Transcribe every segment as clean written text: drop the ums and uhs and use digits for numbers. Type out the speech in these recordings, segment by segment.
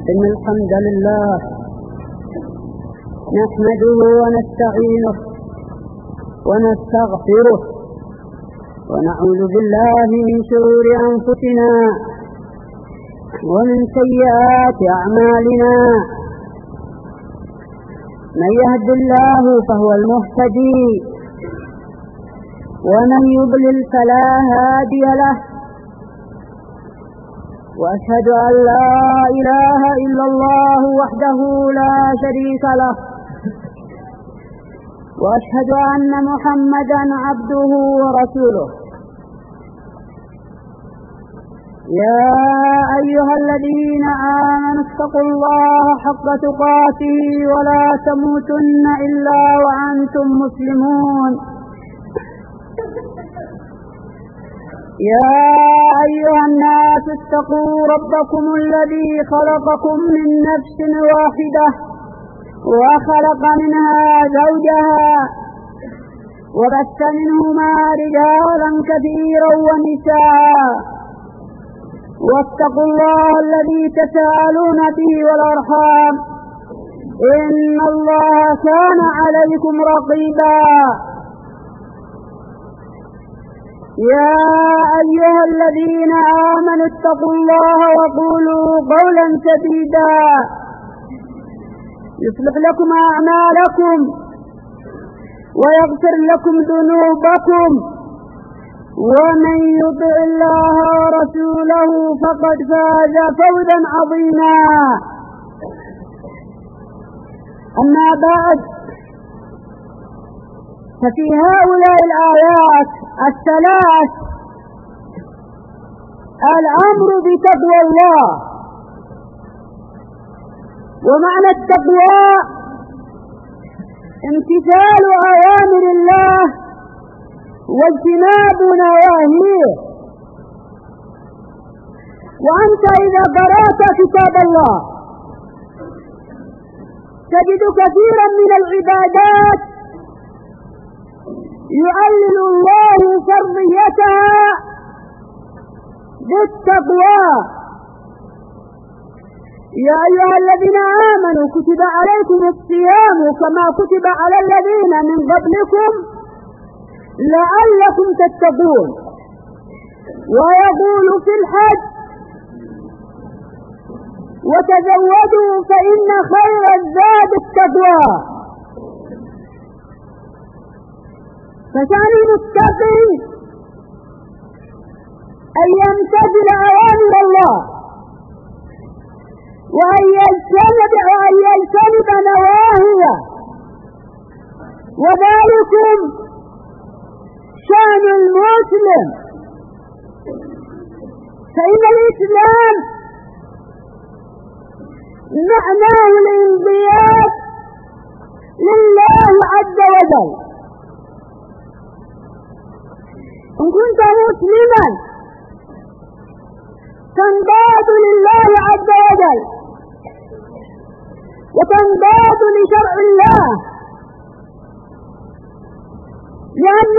إن الحمد لله نحمده ونستعينه ونستغفره ونعوذ بالله من شرور أنفسنا ومن سيئات أعمالنا. من يهد الله فهو المهتدي ومن يضلل فلا هادي له. وأشهد أن لا إله إلا الله وحده لا شريك له، وأشهد أن محمدا عبده ورسوله. يا أيها الذين آمنوا اتقوا الله حق تقاته ولا تموتن إلا وأنتم مسلمون. يا أيها الناس اتقوا ربكم الذي خلقكم من نفس واحدة وخلق منها زوجها وبث منهما رجالا كثيرا ونساء، واتقوا الله الذي تساءلون به والأرحام إن الله كان عليكم رقيبا. يا أيها الذين آمنوا اتقوا الله وقولوا قولا سديدا يصلح لكم أعمالكم ويغفر لكم ذنوبكم، ومن يطع الله ورسوله فقد فاز فوزا عظيما. أما بعد، ففي هؤلاء الآيات الثلاث الأمر بتقوى الله. ومعنى التقوى امتثال أوامر الله واجتناب نواهيه. وأنت إذا قرأت كتاب الله تجد كثيرا من العبادات يعلل الله فرضيتها بالتقوى. يا أيها الذين آمنوا كتب عليكم الصيام كما كتب على الذين من قبلكم لعلكم تتقون. ويقول في الحج وتزودوا فإن خير الزاد التقوى. فشأن المتقي أن يمتثل أوامر الله وأن يجتنب نواهيه، وذلكم شأن المسلم. فإن الإسلام معناه الانقياد لله عز وجل. إن كنت مسلما تنقاد لله عز وجل وتنقاد لشرع الله، لأن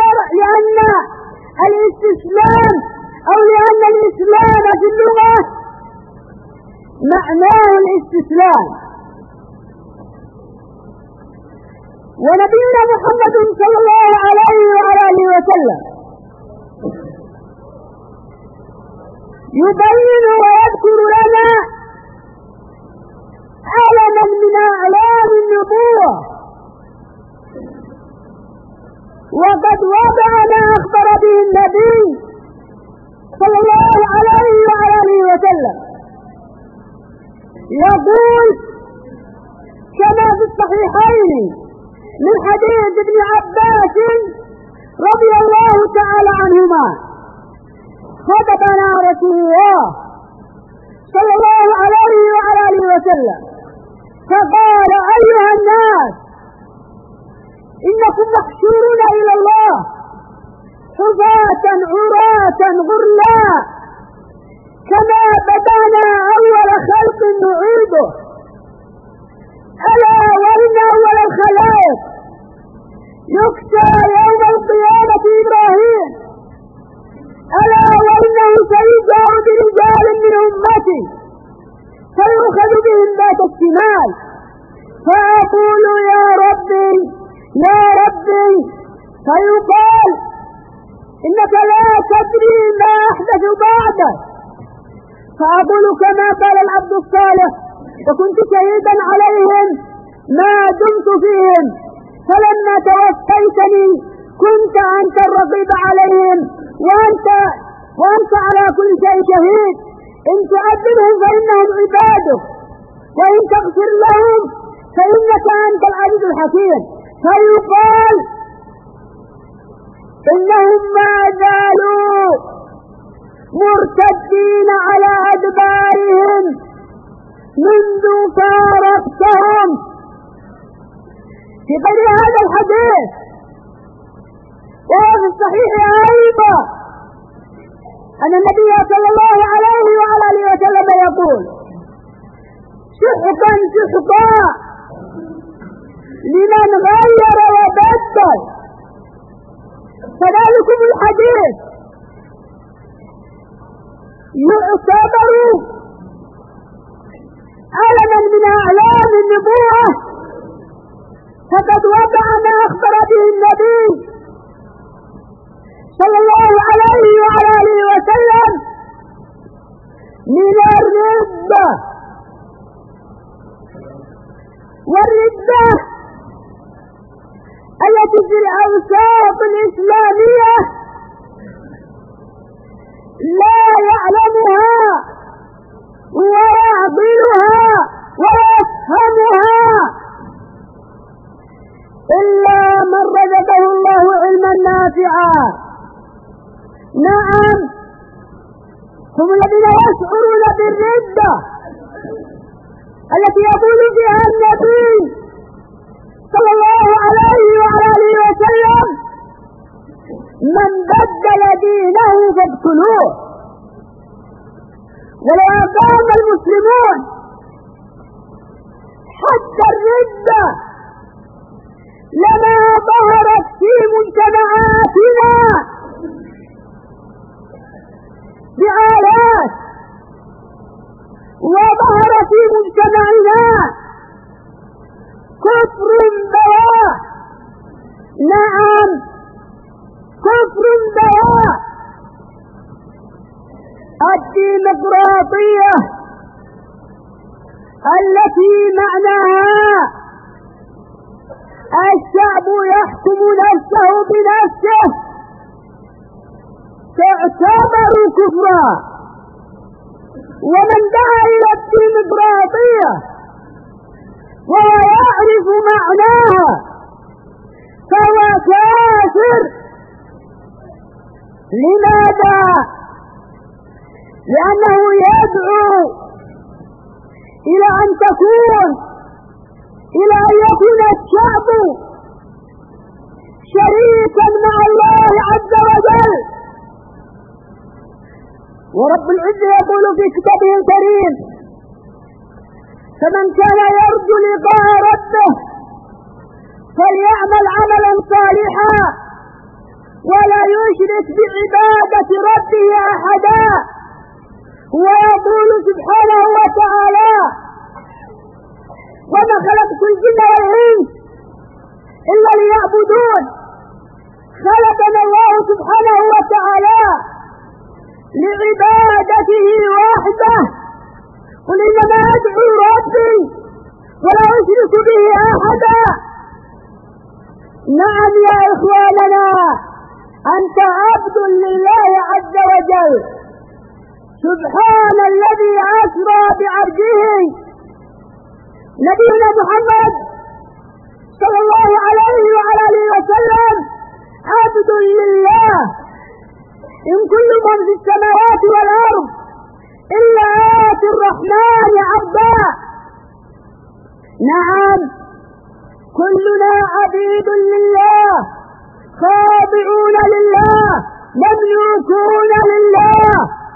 الاستسلام أو لأن الإسلام في اللغة معناه الاستسلام. ونبينا محمد صلى الله عليه وآله وسلم يبين ويذكر لنا علما من أعلام النبوة، وقد وضع ما أخبر به النبي صلى الله عليه وآله وسلم. يقول كما في الصحيحين من حديث ابن عباس رضي الله تعالى عنهما: خطبنا رسول الله صلى الله عليه وآله وسلم فقال: أيها الناس، إنكم محشورون إلى الله حفاة عراة غرلا كما بدأنا أول خلق نعيده. ألا وإن أول الخلائق يكسى يوم القيامة إبراهيم، ألا وإنه سيجاء برجال من أمتي فيؤخذ يدهم ذات الشمال، فأقول يا ربي يا ربي، فيقال إنك لا تدري ما أحدث بعدك، فأقول كما قال العبد الصالح: وكنت شهيدا عليهم ما دمت فيهم، فلما توفيتني كنت أنت الرقيب عليهم، وأنت على كل شيء شهيد. إن تعذبهم فإنهم عبادك، وإن تغفر لهم فإنك أنت العزيز الحكيم. فيقال إنهم ما زالوا مرتدين على أدبارهم منذ فارقتهم. في غير هذا الحديث وفي الصحيح أيضا أن النبي صلى الله عليه وعلى آله وسلم يقول: سحقا سحقا لمن غير وبدل. فذلكم الحديث يعتبر علما من أعلام النبوة، فقد وقع ما أخبر به النبي صلى الله عليه وعلى آله وسلم من الردة. والردة التي في الأوساط الإسلامية لا يعلمها ويعقلها ويفهمها إلا من رزقه الله علما نافعا. نعم، هم الذين يشعرون بالردة التي يقول فيها النبي صلى الله عليه وعلى آله وسلم: من بدل دينه فاقتلوه. ولو أقام المسلمون حتى الردة لما ظهرت في مجتمعاتنا بآلات، وظهر في مجتمعنا كفر بواح. نعم، كفر بواح. الديمقراطية التي معناها الشعب يحكم نفسه بنفسه تعتبر كفرا. ومن دعا إلى الديمقراطية وهو يعرف معناها فهو كافر. لماذا؟ لأنه يدعو إلى أن يكون الشعب شريكا مع الله عز وجل. ورب العزة يقول في كتابه الكريم: فمن كان يرجو لقاء ربه فليعمل عملا صالحا ولا يشرك بعبادة ربه أحدا. ويقول سبحانه وتعالى: وما خلقت الجن والإنس إلا ليعبدون. خلقنا الله سبحانه وتعالى لعبادته وحده. قل إنما أدعو ربي ولا أشرك به أحدا. نعم يا إخواننا، أنت عبد لله عز وجل. سبحان الذي أسرى بعبده. نبينا محمد صلى الله عليه وعلى آله وسلم عبد لله. إن كل من في السماوات والأرض إلا آتي الرحمن عبدا. نعم، كلنا عبيد لله، خاضعون لله، مملوكون لله.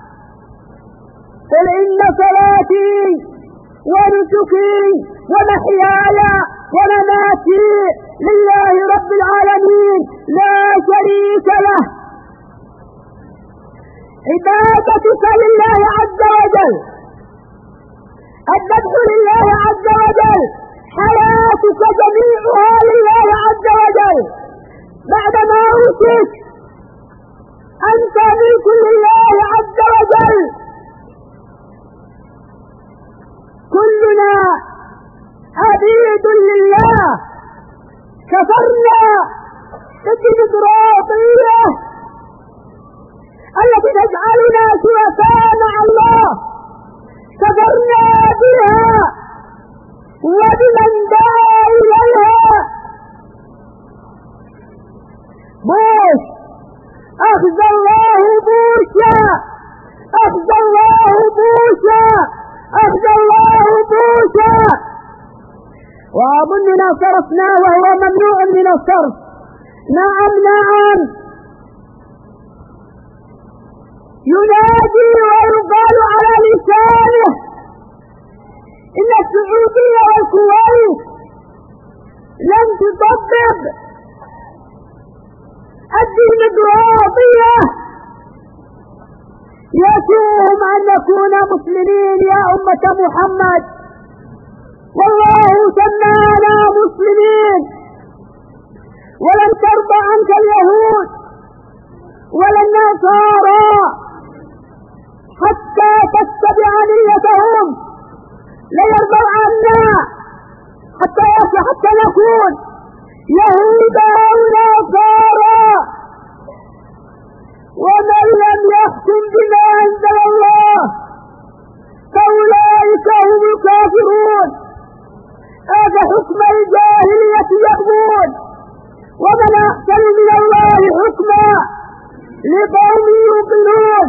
قل إن صلاتي ونسكي ومحياي ومماتي لله رب العالمين لا شريك له. عبادتك لله عز وجل الذبح لله عز وجل، حياتك جميعها لله عز وجل، بعدما أوتيت أنت ملك لله عز وجل. كلنا عبيد لله. كفرنا بالديمقراطية التي تجعلنا شركاء مع الله، كفرنا بها وبمن دعا إليها. بوش أخذ الله بوشا، أخذ الله بوشا، أخذ الله بوشا. وأظننا صرفنا وهو ممنوع من الصرف. نعم نعم، ينادي ويقال على لسانه إن السعودية والكويت لم تطبق الديمقراطية. يسوهم أن نكون مسلمين يا أمة محمد، والله سمانا مسلمين. ولن ترضى عنك اليهود ولا النصارى حتى تتبع ملتهم، لا يرضى عنا حتى نكون يهودا أو نصارى. ومن لم يحكم بما أنزل الله فأولئك هم الكافرون. هذا حكم الجاهلية يبغون، ومن أحسن من الله حكما لقوم يوقنون.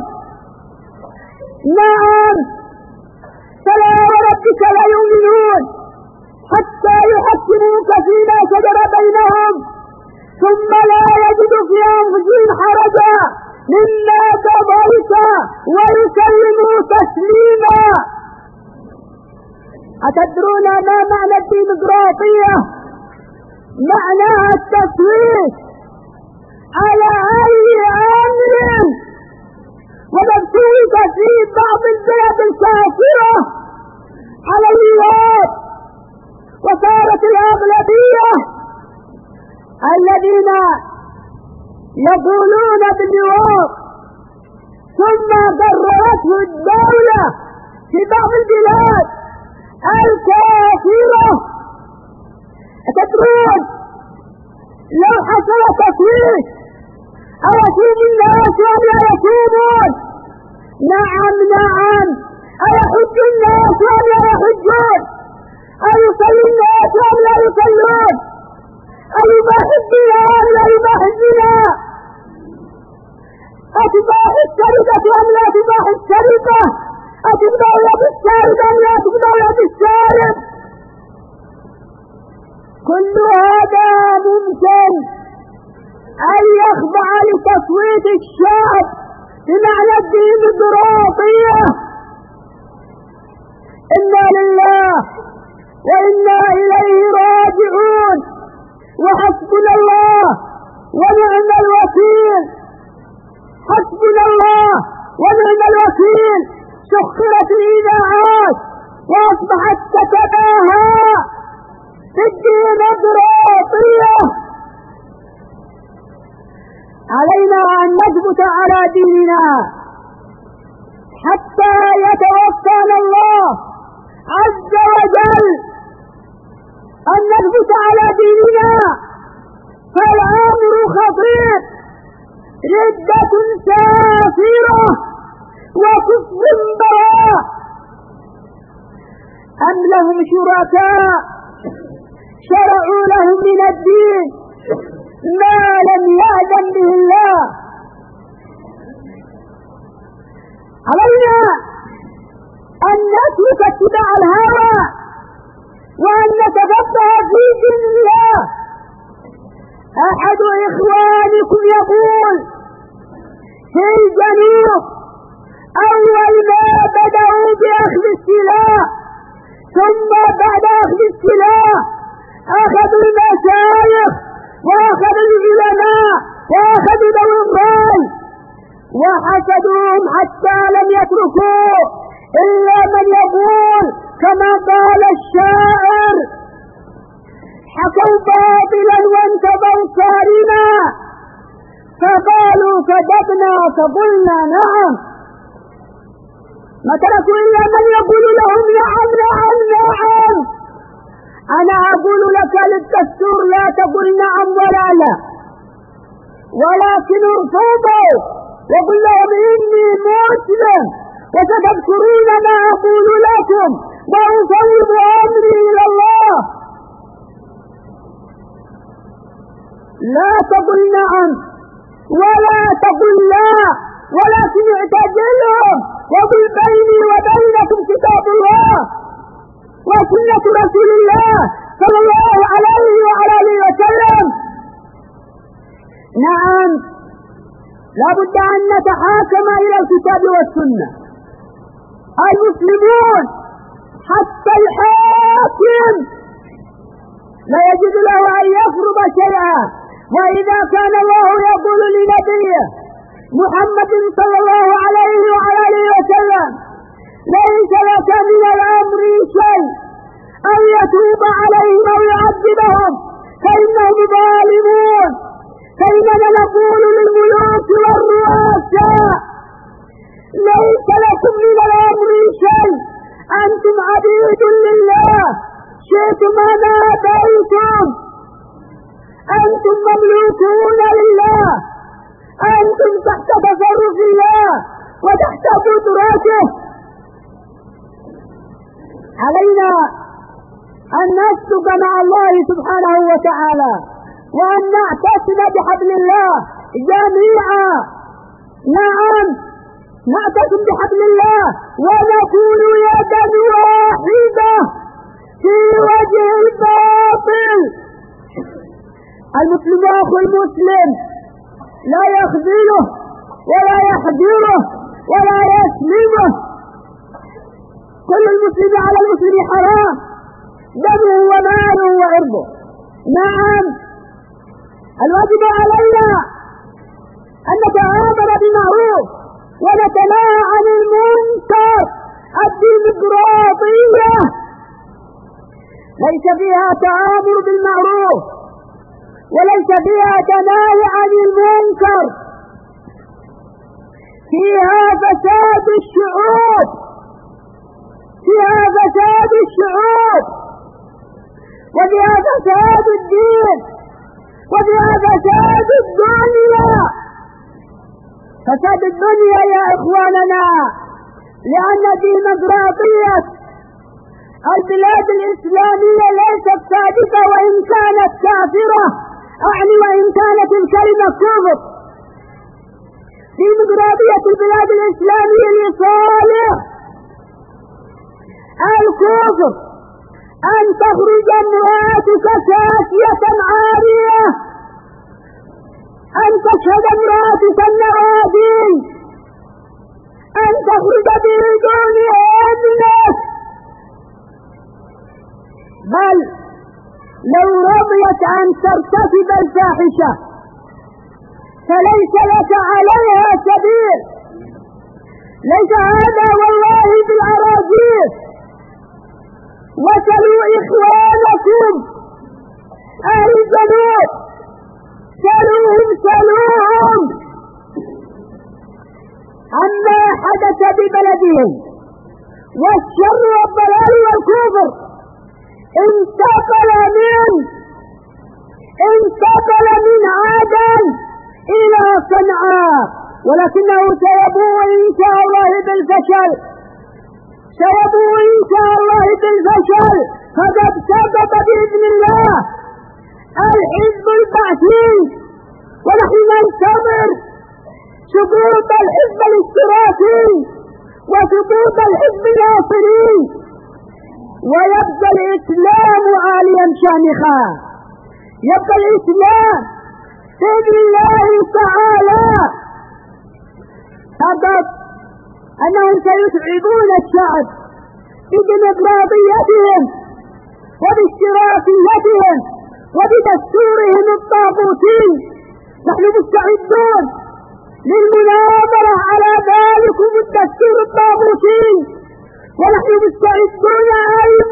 نعم، فلا وربك لا يؤمنون حتى يحكموك فيما شجر بينهم ثم لا يجدوا في أنفسهم حرجا مما قضيت ويسلموا تسليما. أتدرون ما معنى الديمقراطية؟ معناها التصويت على أي أمر، ومبثوث في بعض البلاد الكافرة على اللواط، وصارت الأغلبية الذين يقولون باللواط ثم قررته الدولة في بعض البلاد الكافرة. تدرون لو حصل تصويت أيصوم الناس أم لا يصومون؟ نعم نعم، أيحج الناس أم لا يحجون؟ أيصلي الناس أم لا يصلون؟ أيباح الزنا أم لا يباح الزنا؟ أتباح السرقة أم لا تباح السرقة؟ أتبدأ يد السارق أم لا تبدأ يد السارق؟ كل هذا ممكن أن يخضع لتصويت الشعب بمعنى الديمقراطية. إنا لله وإنا إليه راجعون، وحسبنا الله ونعم الوكيل. حسبنا الله ونعم الوكيل. سخرت الإذاعات وأصبحت تتباهى بالديمقراطية. علينا أن نثبت على ديننا حتى يتوفانا الله عز وجل، أن نثبت على ديننا، فالأمر خطير. ردة سافرة وكفر براء. أم لهم شركاء شرعوا لهم من الدين ما لم يأذن به الله. علينا أن نترك اتباع الهوى وأن نتفقه في دين الله. أحد إخوانكم يقول في الجنوب أول ما بدأوا بأخذ السلاح، ثم بعد أخذ السلاح أخذوا المشايخ وأخذوا العلماء وأخذوا ذوي الرأي وحسدوهم حتى لم يتركوا إلا من يقول كما قال الشاعر حكوا باطلا وانتظروا صارما فقالوا كذبنا فقلنا نعم ما تركوا إلا من يقول لهم نعم نعم نعم. أنا أقول لك للدستور لا تقل نعم ولا لا ولكن ارفضوا وقل لهم إني مسلم وستذكرون ما أقول لكم وأفوض أمري إلى الله. لا تقل نعم ولا تقل لا ولكن اعتزلهم وقل بيني وبينكم كتاب الله وسنة رسول الله صلى الله عليه وعلى آله وسلم. نعم لا بد أن نتحاكم إلى الكتاب والسنة. المسلمون حتى الحاكم لا يجوز له أن يفرض شيئا، وإذا كان الله يقول لنبيه محمد صلى الله عليه وعلى آله وسلم ليس لك من الأمر شيء أن يتوب عليهم أو يعذبهم فإنهم ظالمون، فإننا نقول للملوك والرؤساء ليس لكم من الأمر شيء، أنتم عبيد لله شئتم أم أبيتم، أنتم مملوكون لله، أنتم تحت تصرف الله وتحت قدرته. علينا أن نسلك مع الله سبحانه وتعالى وأن نعتصم بحبل الله جميعا. نعم نعتصم بحبل الله ونكون يدا واحدة في وجه الباطل. المسلم أخو المسلم لا يخذله ولا يحجره ولا يسلمه. كل المسلم على المسلم حرام دمه وماله وعرضه. نعم الواجب علينا أن نتعامل بالمعروف ونتناهى عن المنكر. الديمقراطية ليس فيها تآمر بالمعروف وليس فيها تناهي عن المنكر، فيها فساد الشعوب، فيها فساد الشعوب وفيها فساد الدين وفيها فساد الدنيا. فساد الدنيا يا إخواننا لأن ديمقراطية البلاد الإسلامية ليست ثابتة وإن كانت كافرة، أعني وإن كانت الكلمة كفر. ديمقراطية البلاد الإسلامية لصالح الكفر أن تخرج امرأتك كاسية عارية، أن تشهد امرأتك النوادي، أن تخرج بدون إذنك، بل لو رضيت أن ترتكب الفاحشة فليس لك عليها سبيل. ليس هذا والله بالأراضي. وسلوا إخوانكم أهل الجنوب، سلوهم عما حدث ببلدهم والشر والضلال والكفر. انتقل من عدن إلى صنعاء، ولكنه سيبوء إن شاء الله بالفشل، سيبوء إن شاء الله بالفشل. فقد سقط بإذن الله الحزب البعثي، ونحن ننتظر سقوط الحزب الاشتراكي وسقوط الحزب الناصري، ويبقى الإسلام عاليا شامخا، يبقى الإسلام بإذن الله تعالى. فقط أنهم سيتعبون الشعب بديمقراطيتهم وباشتراكيتهم وبدستورهم الطاغوتي. نحن مستعدون للمناظرة على ذلكم الدستور الطاغوتي، ونحن مستعدون أيضا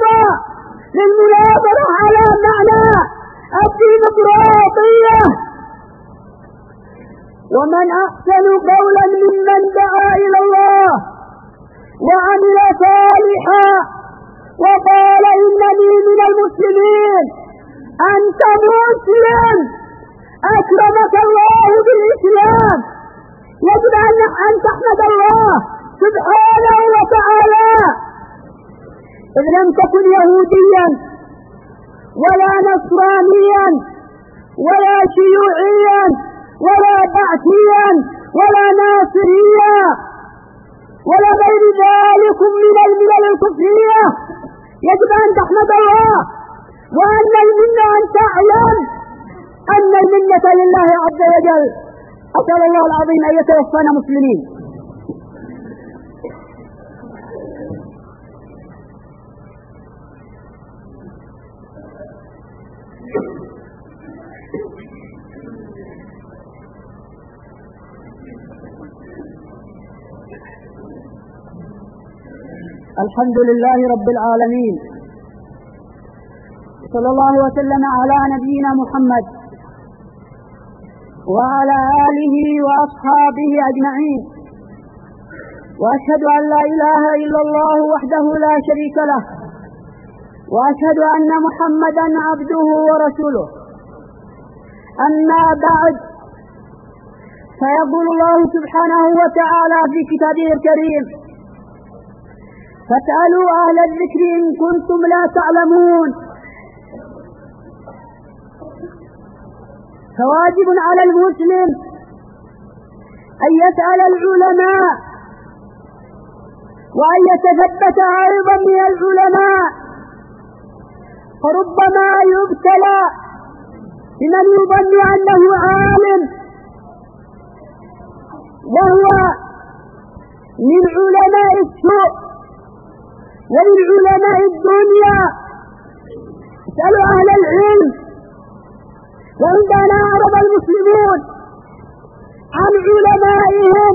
ومن أحسن قولا ممن دعا إلى الله وعمل صالحا وقال إنني من المسلمين. أنت مسلم، أكرمك الله بالإسلام، يجب أن تحمد الله سبحانه وتعالى. إذ لم تكن يهوديا ولا نصرانيا ولا شيوعيا ولا بعثيا ولا ناصريا ولا غير ذلك من الملل الكفرية، يجب أن تحمد الله، وأن المنة أن تعلم أن المنة لله عز وجل. أسأل الله العظيم أن يتوفانا مسلمين. الحمد لله رب العالمين، صلى الله وسلم على نبينا محمد وعلى آله وأصحابه أجمعين، وأشهد أن لا إله إلا الله وحده لا شريك له، وأشهد أن محمدا عبده ورسوله. أما بعد، فيقول الله سبحانه وتعالى في كتابه الكريم: فاسألوا أهل الذكر إن كنتم لا تعلمون. فواجب على المسلم أن يسأل العلماء وأن يتثبت أيضا من العلماء، فربما يبتلى بمن يظن أنه عالم وهو من علماء السوء ومن علماء الدنيا. اسألوا أهل العلم. وعندما أعرض المسلمون عن علمائهم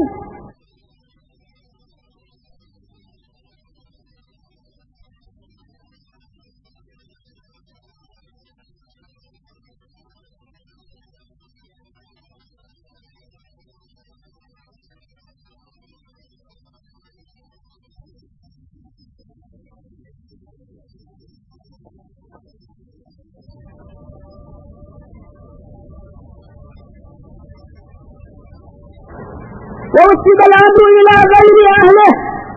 ووصل الأمر إلى غير أهله،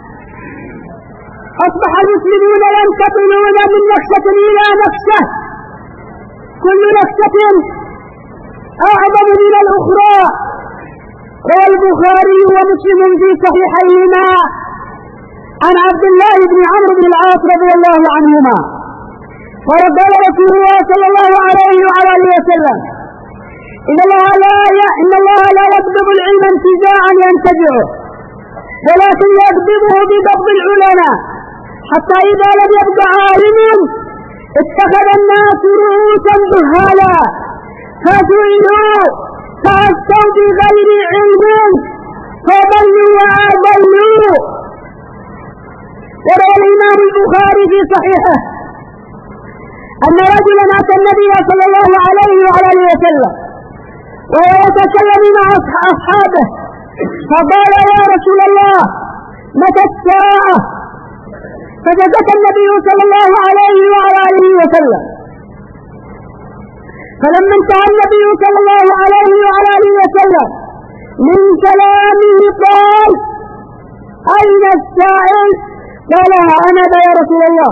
أصبح المسلمون ينتقلون من نكسة إلى نكسة، كل نكسة أعظم من الأخرى. روى البخاري ومسلم في صحيحيهما عن عبد الله بن عمرو بن العاص رضي الله عنهما قال: قال رسول الله صلى الله عليه وعلى آله وسلم: إن الله لا يقبض العلم انتزاعا ينتزعه، ولكن يقبضه بقبض العلماء، حتى إذا لم يبق عالم اتخذ الناس رؤوسا جهالا فسئلوا فأفتوا بغير علم فضلوا وأضلوا. وروى الإمام البخاري في صحيحه أن رجلا أتى النبي صلى الله عليه وعلى آله وسلم وهو يتكلم مع أصحابه، فقال: يا رسول الله، متى الساعة؟ فسكت النبي صلى الله عليه وعلى آله وسلم. فلما انتهى النبي صلى الله عليه وعلى آله وسلم من كلامه قال: أين السائل؟ قال: أنا يا رسول الله.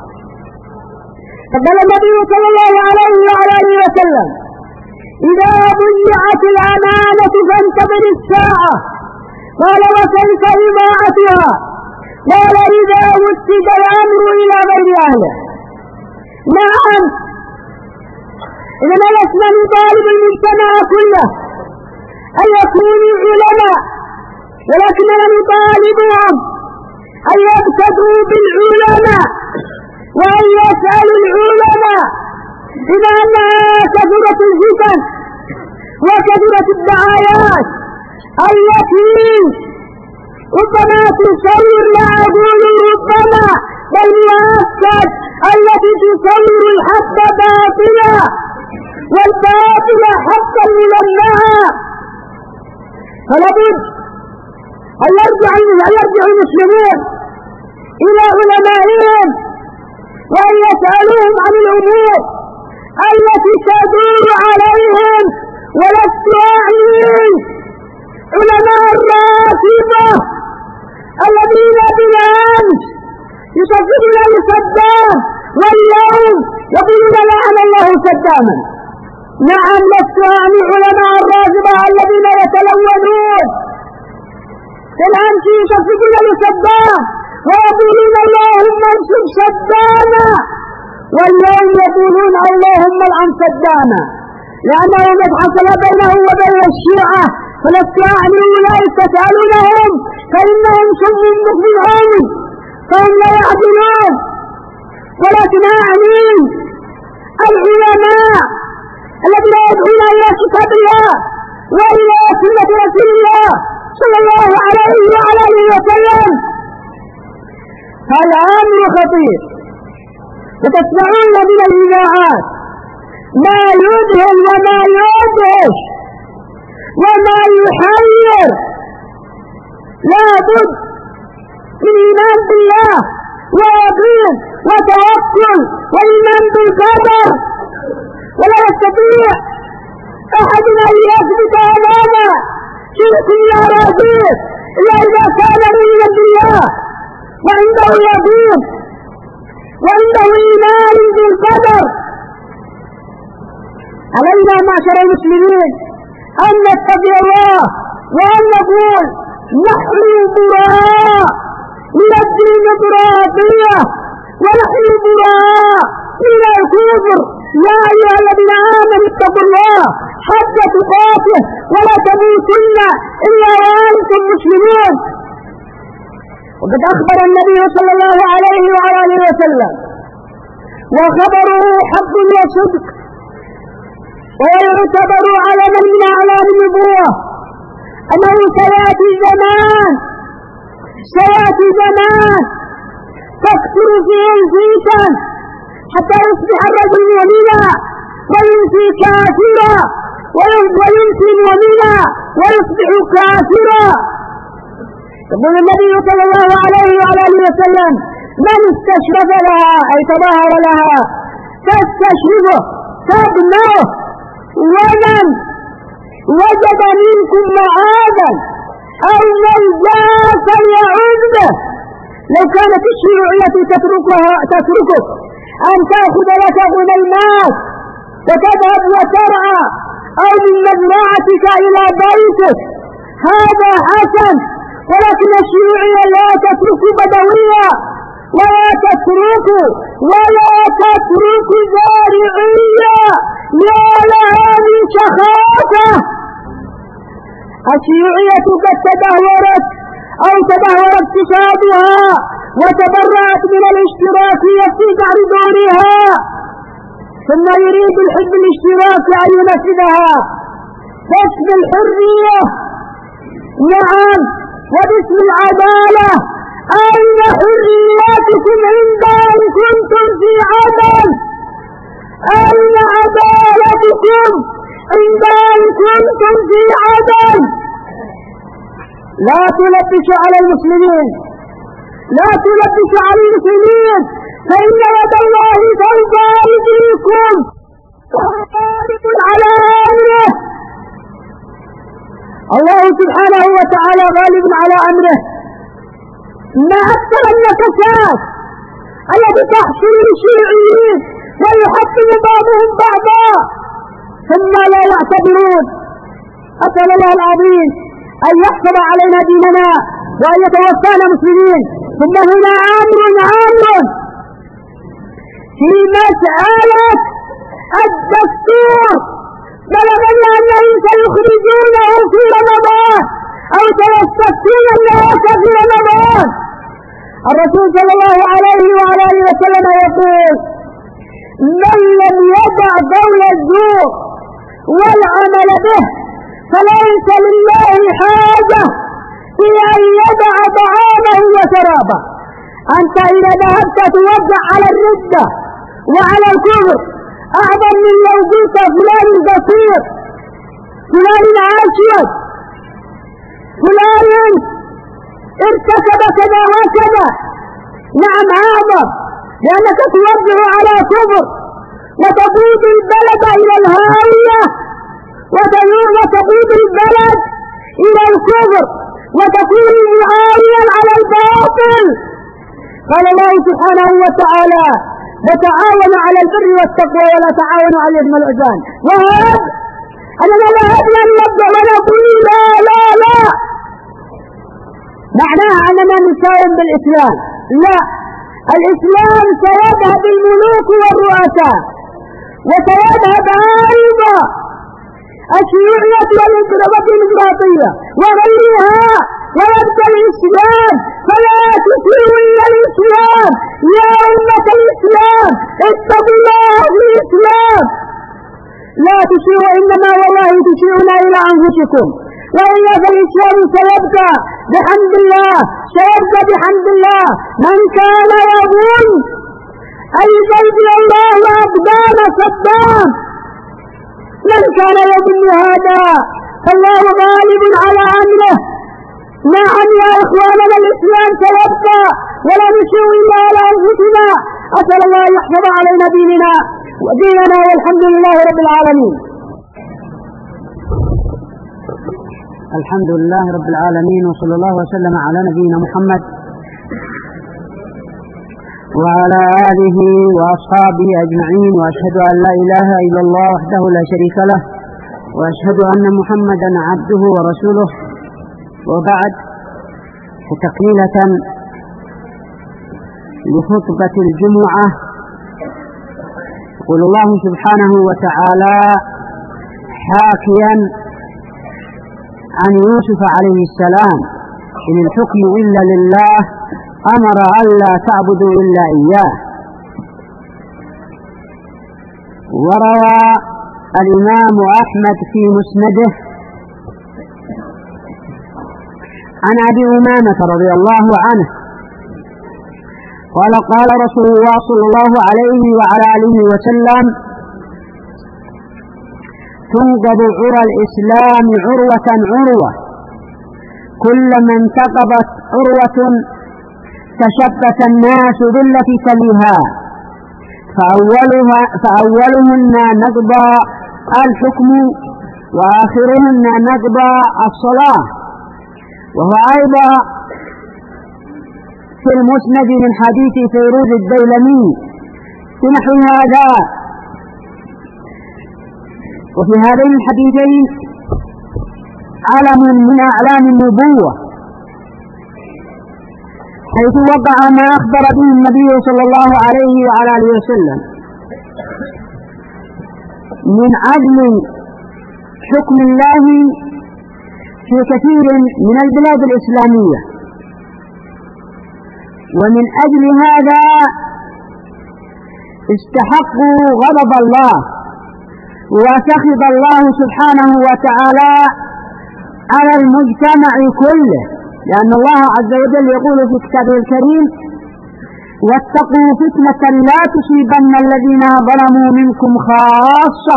فقال النبي صلى الله عليه وعلى آله وسلم: إذا ضيعت الأمانة فانتظر الساعة. قال: وكيف إضاعتها؟ قال: إذا وسد الأمر إلى غير أهله. نعم، إنما يسمى طالب المجتمع كله أن يكونوا علماء، ولكننا نطالبهم أن يبتدوا بالعلماء وأن يسألوا العلماء، إذا أنها كثرت الفتن وكثرت الدعايات التي ربما تصور، لا أقول ربما بل مؤكد، التي تصور الحق باطلا والباطل حقا ملمعا. فلا بد أن يرجع المسلمون إلى علمائهم وأن يسألوهم عن الأمور التي تدور عليهم، ولست أعني علماء الرافضة الذين بالأمس يصفون لصدام واليوم يقولون لعن الله صداما. نعم، لست أعني علماء الرافضة الذين يتلونون بالأمس يصفون لصدام ويقولون اللهم انصر صداما، واليوم يقولون اللهم العن صداما، لأنه قد حصل بينه وبين الشيعة. فلست أعني أولئك تسألونهم فإنهم صم بكم عمي فهم لا يعدلون، ولكن أعني العلماء الذين يدعون إلى كتاب الله وإلى سنة رسول الله صلى الله عليه وعلى آله وسلم. الأمر خطير، وتسمعون من الإذاعات ما يذهل وما يدهش وما يحير. لا بد من إيمان بالله ويقين وتوكل وإيمان بالقدر، ولا يستطيع أحد أن يثبت أمامه شرك يا رسول إلا إذا كان مؤمنا بالله وعنده يقين وعنده إيمان بالقدر. علينا معشر المسلمين أن نتقي الله وأن نقول نحن براء من الديمقراطية ونحن براء من الكفر. يا أيها الذين آمنوا اتقوا الله حق تقاته ولا تموتن إلا وأنتم مسلمون. وقد أخبر النبي صلى الله عليه وعلى آله وسلم وخبره حق وصدق، ويعتبر علما من أعلام النبوة أنه سيأتي زمان تكثر فيه الفتن حتى يصبح الرجل مؤمنا ويمسي كافرا ويمسي مؤمنا ويصبح كافرا. يقول النبي صلى الله عليه وعلى آله وسلم من استشرف لها أي تظاهر لها تستشرفه تبناه، ومن وجد منكم معاذا أو ملجأ فليعوذ به. لو كانت الشيوعية تتركك أن تأخذ لك غنيمات وتذهب وترعى أو من مزرعتك إلى بيتك هذا حسن، ولكن الشيوعية لا تترك بدوية ولا تترك زارعية. يا لها من شخافة! الشيوعية قد تدهور اقتصادها وتبرأت من الاشتراكية في بعض دورها، ثم يريد الحزب الاشتراكي أن ينفذها باسم الحرية، نعم، وباسم العدالة. أين حرياتكم عند أن كنتم في عدل؟ أين عدالتكم عند أن كنتم في عدل؟ لا تلبس على المسلمين، فإن يد الله فوق أيديكم وغالب على أمره. الله سبحانه وتعالى غالب على أمره. ما أكثر النكسات التي تحصل للشيوعيين ويحكم بعضهم بعضا ثم لا يعتبرون. أسأل الله العظيم أن يحفظ علينا ديننا وأن يتوفانا مسلمين. ثم هنا أمر في مسألة الدستور، بلغني أنهم سيخرجونه في رمضان أو سيستفتون الناس في رمضان. الرسول صلى الله عليه وعلى آله وسلم يقول: من لم يدع قول الزور والعمل به فليس لله حاجة في أن يدع طعامه وشرابه. أنت إذا ذهبت توزع على الردة وعلى الكفر أعظم من لو قلت فلان قصير فلان أسود فلان ارتكب كذا وكذا، نعم هذا، لأنك توجه على كفر وتقود البلد إلى الهاوية، وتقود البلد إلى الكفر وتكون عاليا على الباطل. قال الله سبحانه وتعالى: وتعاونوا على البر والتقوى ولا تعاونوا على الإثم والعدوان. وهذا أننا لا هدي أن نبدأ ونقول لا لا لا معناها أننا نساوم بالإسلام. لا، الإسلام سيذهب الملوك والرؤساء، وسيذهب أيضا الشيوعية والديمقراطية وغيرها، ويبقى الإسلام. فلا تسيروا إلى الإسلام يا أمة الإسلام، اتقوا الله في الإسلام. لا تشيروا، إنما والله تشيرون إلى أنفسكم، وإلا فالإسلام سيبقى بحمد الله، سيبقى بحمد الله. من كان يظن أن يجلب الله أقدام صدام، من كان يظن هذا فالله غالب على أمره. نعم يا إخواننا، الإسلام سيبقى ولا نشير إلا على أنفسنا. أسأل الله أن يحفظ علينا ديننا وديننا، والحمد لله رب العالمين. الحمد لله رب العالمين، وصلى الله وسلم على نبينا محمد وعلى آله وأصحابه أجمعين، وأشهد أن لا إله إلا الله وحده لا شريك له، وأشهد أن محمدا عبده ورسوله. وبعد، تكملة لخطبة الجمعة، يقول الله سبحانه وتعالى حاكيا عن يوسف عليه السلام: إن الحكم إلا لله أمر ألا تعبدوا إلا إياه. وروى الإمام أحمد في مسنده عن أبي أمامة رضي الله عنه قال: قال رسول الله صلى الله عليه وعلى آله وسلم: تنقض عرى الإسلام عروة عروة، كلما انتقضت عروة تشبث الناس بالتي تليها، فأولهن نقضى الحكم، وآخرهن نقضى الصلاة. وهو أيضا في المسند من حديث فيروز الديلمي بنحو هذا. وفي هذين الحديثين علم من أعلام النبوة، حيث وقع ما أخبر به النبي صلى الله عليه وعلى آله وسلم من عدل حكم الله في كثير من البلاد الإسلامية. ومن أجل هذا استحقوا غضب الله، وسخط الله سبحانه وتعالى على المجتمع كله، لأن الله عز وجل يقول في كتابه الكريم: واتقوا فتنة لا تصيبن الذين ظلموا منكم خاصة.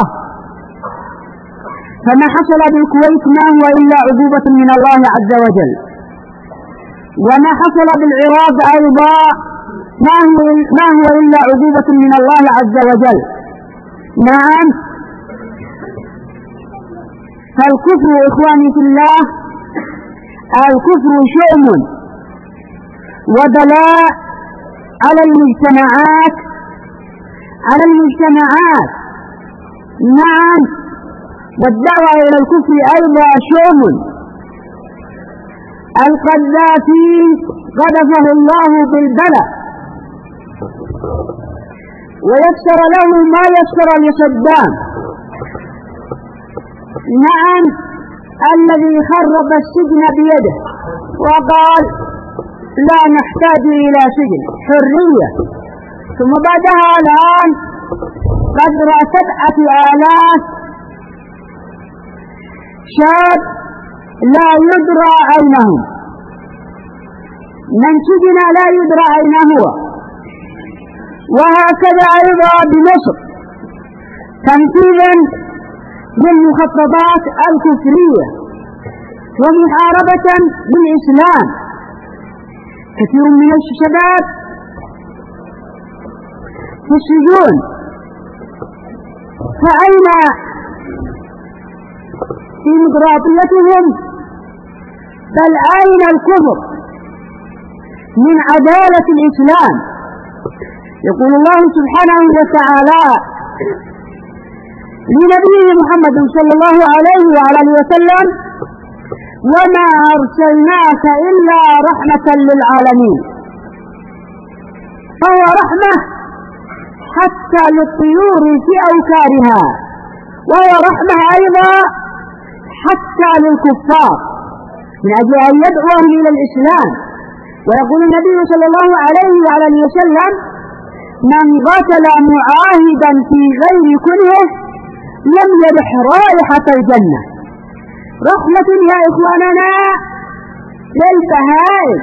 فما حصل بالكويت ما هو إلا عقوبة من الله عز وجل، وما حصل بالعراق أيضا ما هو إلا عقوبة من الله عز وجل. نعم، فالكفر إخواني في الله، الكفر شؤم وبلاء على المجتمعات. نعم، والدعوة إلى الكفر أيضا شؤم. القذافي قذفه الله بالبلاء، ويسر له ما يسر لصدام. نعم، الذي خرب السجن بيده وقال: لا نحتاج إلى سجن، حرية. ثم بعدها الآن قدر 7,000 شاب لا يدرى أين هم، من سجن لا يدرى أين هو. وهكذا أيضا بمصر تنفيذا للمخططات الكفرية. ومحاربة للإسلام. كثير من الشباب في السجون، فأين ديمقراطيتهم؟ بل أين الكفر من عدالة الإسلام؟ يقول الله سبحانه وتعالى لنبيه محمد صلى الله عليه وعلى آله وسلم: وما أرسلناك إلا رحمة للعالمين. فهو رحمة حتى للطيور في أوكارها، وهو رحمة أيضا حتى للكفار من أجل أن يدعوهم إلى الإسلام. ويقول النبي صلى الله عليه وعلى آله وسلم: من قتل معاهدا في غير كره لم يرح رائحة الجنة. رحمة يا إخواننا للبهائم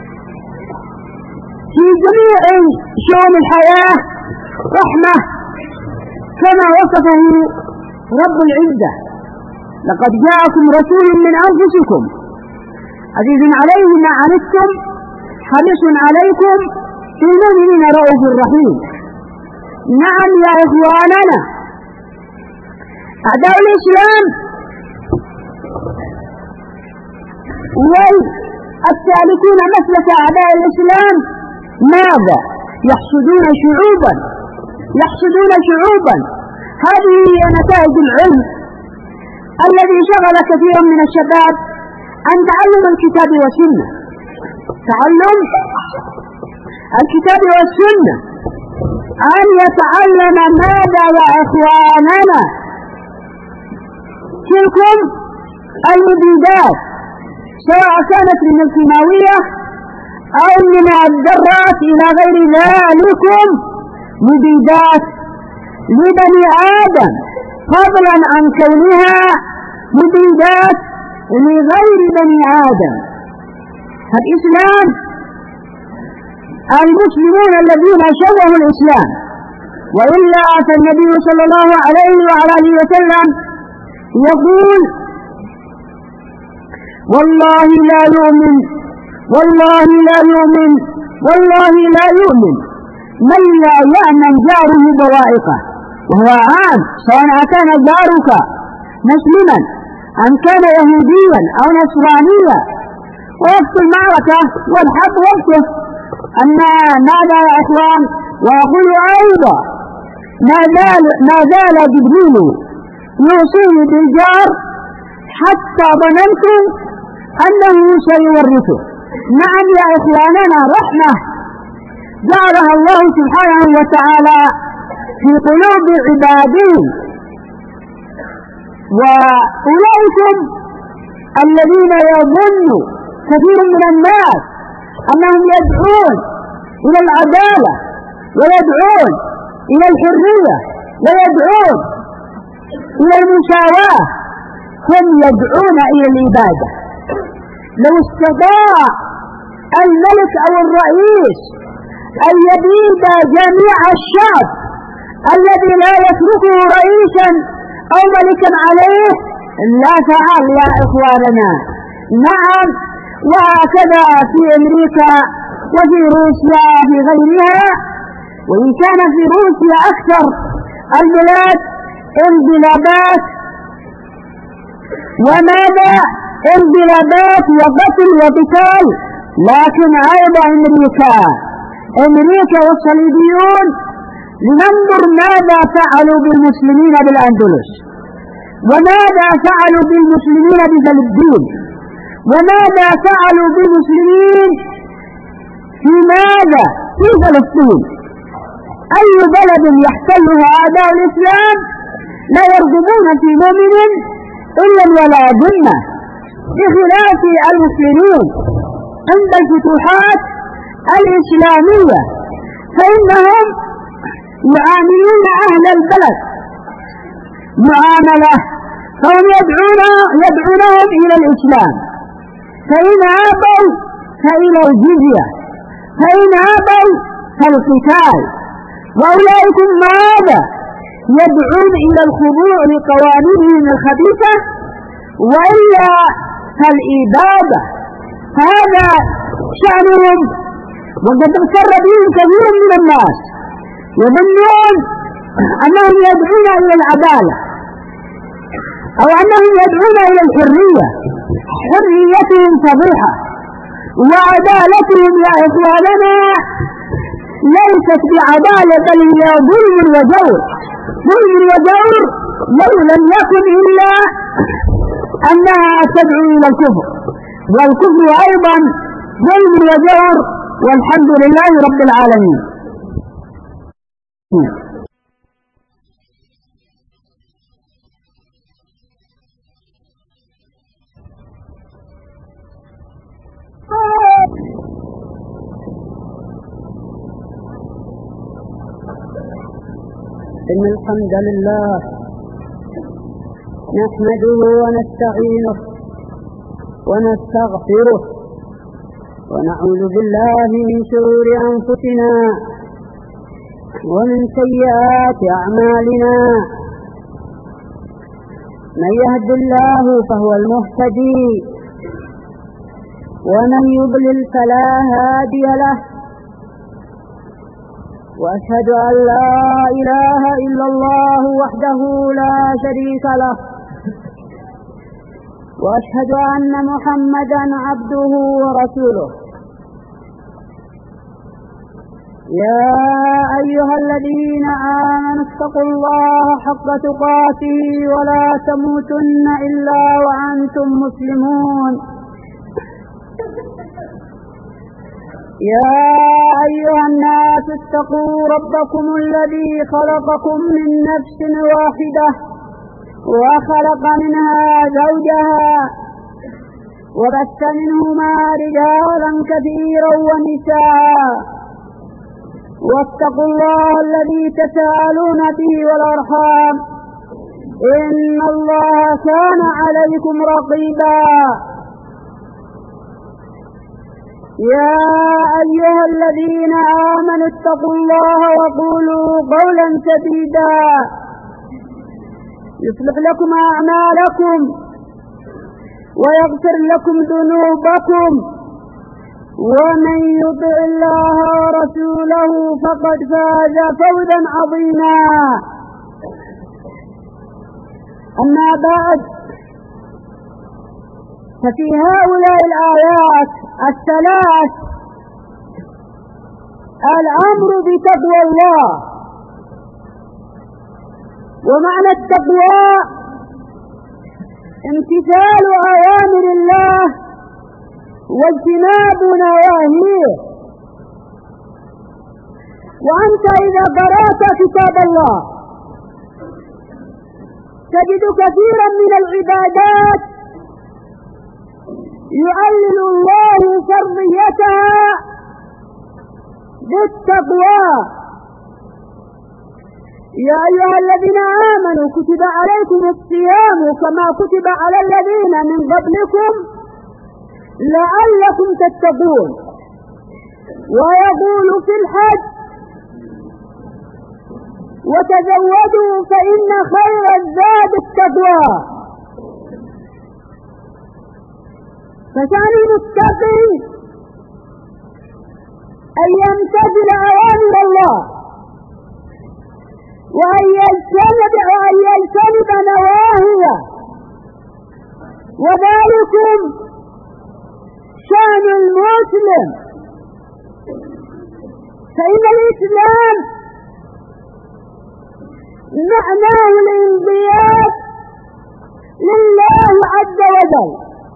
في جميع شؤون الحياة، رحمة كما وصفه رب العزة: لقد جاءكم رسول من أنفسكم عزيز عليه ما عنتم حريص عليكم بالمؤمنين رؤوف رحيم. نعم يا إخواننا، أعداء الإسلام والسالكون مسلك أعداء الإسلام ماذا؟ يحسدون شعوبا. هذه هي نتائج العلم الذي شغل كثيرا من الشباب عن تعلم الكتاب والسنة. تعلم الكتاب والسنة، أن يتعلم ماذا يا إخواننا؟ تلكم المبيدات، سواء كانت من الكيماوية أو من الذرات إلى غير ذلكم، مبيدات لبني آدم، فضلا عن كونها مبيدات لغير بني آدم. فالإسلام، المسلمون الذين شوهوا الإسلام، وإلا فالنبي صلى الله عليه وعلى آله وسلم يقول: والله لا يؤمن من لا يأمن جاره بوائقه. وهو عام، سواء كان جارك مسلما أم كان يهوديا أو نصرانيا. ووقت المعركة والحق وقته، أن ماذا يا إخوان؟ وأقول أيضا: ما زال جبريل يوصيني بالجار حتى ظننت أنه سيورثه. نعم يا إخواننا، رحمة جعلها الله سبحانه وتعالى في قلوب عباده. وأولئكم الذين يظن كثير من الناس أنهم يدعون إلى العدالة ويدعون إلى الحرية ويدعون إلى المساواة، هم يدعون إلى الإبادة. لو استطاع الملك أو الرئيس أن يبيد جميع الشعب الذي لا يتركه رئيسا أو ملكا عليه لا فعل يا إخواننا. نعم، وهكذا في أمريكا وفي روسيا في غيرها، وإن كان في روسيا أكثر البلاد انقلابات وماذا انقلابات وقتل وقتال، لكن أيضا أمريكا والصليبيون، لننظر ماذا فعلوا بالمسلمين بالأندلس، وماذا فعلوا بالمسلمين بفلسطين، وماذا فعلوا بالمسلمين في فلسطين. أي بلد يحتلها أعداء الإسلام لا يرغبون في مؤمن إلا ولا ذمة، بخلاف المسلمين عند الفتوحات الإسلامية، فإنهم يعاملون أهل البلد معاملة، فهم يدعونهم إلى الإسلام، فإن أبوا فإلى الجزية، فإن أبوا فالقتال. وأولئكم ماذا؟ يدعون إلى الخضوع لقوانينهم الخبيثة، وإلا الإبادة، هذا شأنهم. وقد اغتر بهم كثير من الناس يظنون أنهم يدعون إلى العدالة أو أنهم يدعون إلى الحرية. حريتهم فضيحة، وعدالتهم يا إخواننا ليست بعدالة، بل هي ظلم وجور. ظلم وجور لو لم يكن إلا أنها تدعو إلى الكفر، والكفر أيضا ظلم وجور، والحمد لله رب العالمين. إن الحمد لله نحمده ونستعينه ونستغفره ونعوذ بالله من شرور أنفسنا ومن سيئات أعمالنا. من يهد الله فهو المهتدي، ومن يضلل فلا هادي له. وأشهد أن لا إله إلا الله وحده لا شريك له، وأشهد أن محمدا عبده ورسوله. يا أيها الذين آمنوا اتقوا الله حق تقاته ولا تموتن إلا وأنتم مسلمون. يا أيها الناس اتقوا ربكم الذي خلقكم من نفس واحدة وخلق منها زوجها وبث منهما رجالا كثيرا ونساء، واتقوا الله الذي تساءلون به والأرحام، إن الله كان عليكم رقيبا. يا أيها الذين آمنوا اتقوا الله وقولوا قولا سديدا يصلح لكم أعمالكم ويغفر لكم ذنوبكم، ومن يطع الله ورسوله فقد فاز فوزا عظيما. أما بعد، ففي هؤلاء الآيات الثلاث الأمر بتقوى الله. ومعنى التقوى امتثال أوامر الله واجتناب نواهيه. وأنت إذا قرأت كتاب الله تجد كثيرا من العبادات يعلل الله فرضيتها بالتقوى. يا أيها الذين آمنوا كتب عليكم الصيام كما كتب على الذين من قبلكم لعلكم تتقون. ويقول في الحج وتزودوا فإن خير الزاد التقوى. فشأن المتقي أن يمتثل أوامر الله وأن يجتنب نواهيه، وذلكم شأن المسلم. فإن الإسلام معناه الانقياد لله عز وجل.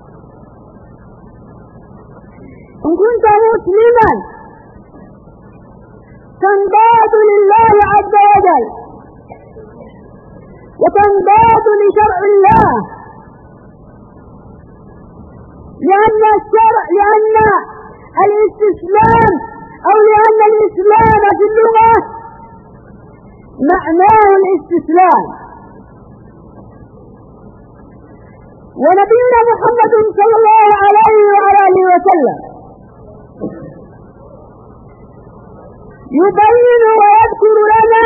إن كنت مسلما تنقاد لله عز وجل وتنقاد لشرع الله، لأن الاستسلام أو لأن الإسلام في اللغة معناه الاستسلام. ونبينا محمد صلى الله عليه وعلى آله وسلم يبين ويذكر لنا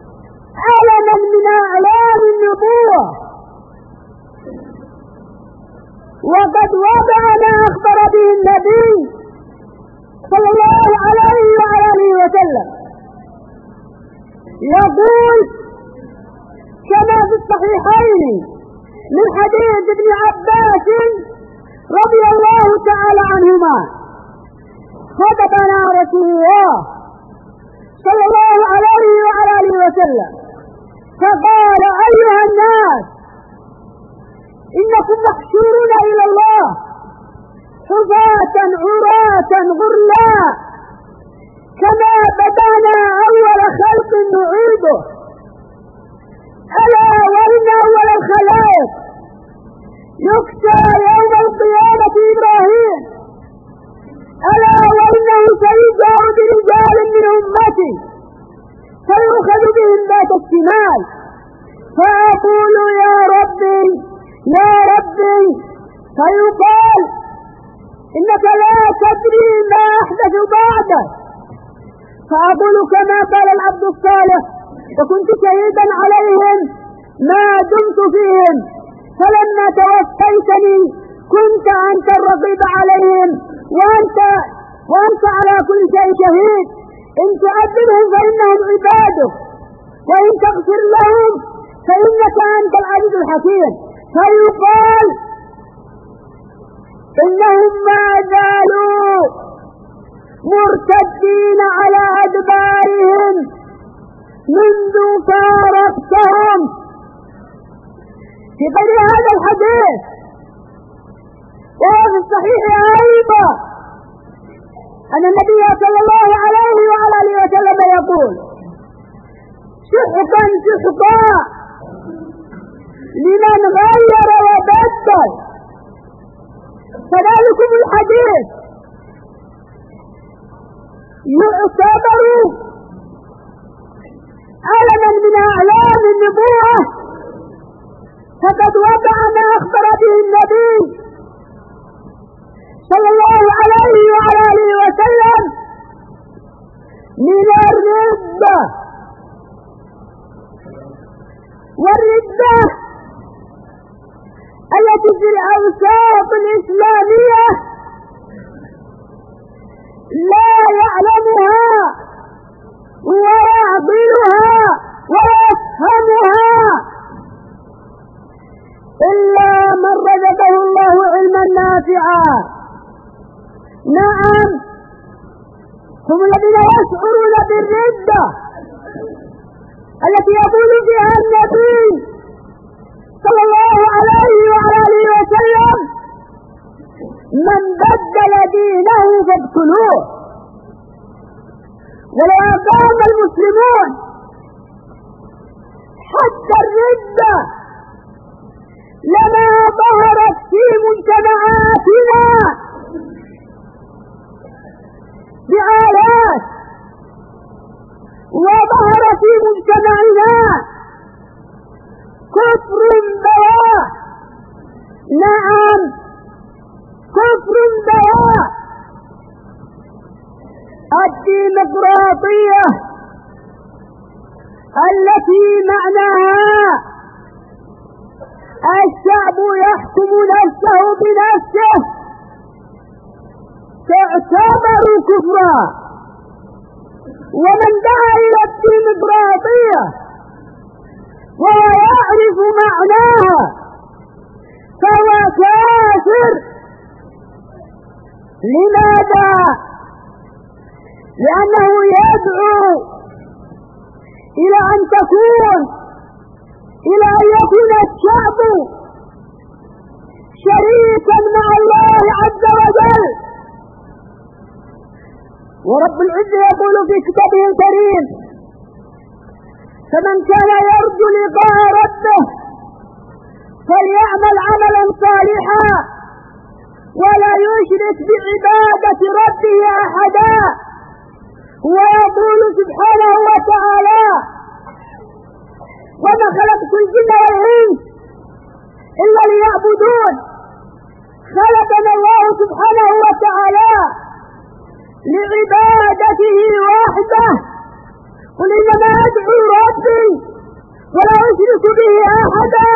علما من أعلام النبوة، يقول كما في الصحيحين من حديث ابن عباس رضي الله تعالى عنهما: خطبنا رسول الله صلى الله عليه وعلى آله وسلم فقال: أيها الناس، إنكم محشورون إلى الله حفاة عراة غرلا كما بدانا أول خلق نعيده. ألا وإن أول الخلائق يكسى يوم القيامة إبراهيم، ألا وإنه سيجاء برجال من أمتي فيؤخذ بهم ذات الشمال فأقول يا ربي يا ربي، فيقال إنك لا تدري ما أحدث بعدك، فأقول كما قال العبد الصالح: وكنت شهيدا عليهم ما دمت فيهم، فلما توفيتني كنت أنت الرقيب عليهم وأنت على كل شيء شهيد. إن تعذبهم فإنهم عبادك، وإن تغفر لهم فإنك أنت العزيز الحكيم. فيقال إنهم ما زالوا مرتدين على أدبارهم منذ فارقتهم. في غير هذا الحديث وهو في الصحيح أيضا أن النبي صلى الله عليه وعلى آله وسلم يقول: سحقا سحقا لمن غير وبدل. فذلكم الحديث يعتبر علما من أعلام النبوة، فقد وقع ما أخبر به النبي صلى الله عليه وعلى آله وسلم من الردة. والردة التي في الأوساط الإسلامية لا يعلمها ويعضلها ويفهمها إلا من رزقه الله علما نافعا. نعم، هم الذين يشعرون بالردة التي يقول فيها النبي صلى الله عليه وعلى آله وسلم: من بدل دينه فاقتلوه. ولو أقام المسلمون حتى الردة لما ظهرت في مجتمعاتنا بآلات، وظهر في مجتمعنا كفر بواح. نعم، كفر بواح. الديمقراطية التي معناها الشعب يحكم نفسه بنفسه تعتبر كفرا. ومن دعا إلى الديمقراطية ويعرف معناها فهو كافر. لماذا؟ لأنه يدعو إلى أن يكون الشعب شريكا مع الله عز وجل. ورب العزة يقول في كتابه الكريم: فمن كان يرجو لقاء ربه فليعمل عملا صالحا ولا يشرك بعبادة ربه أحدا. ويقول سبحانه وتعالى: وما خلقت الجن والإنس إلا ليعبدون. خلقنا الله سبحانه وتعالى لعبادته وحده. قل إنما أدعو ربي ولا أشرك به أحدا.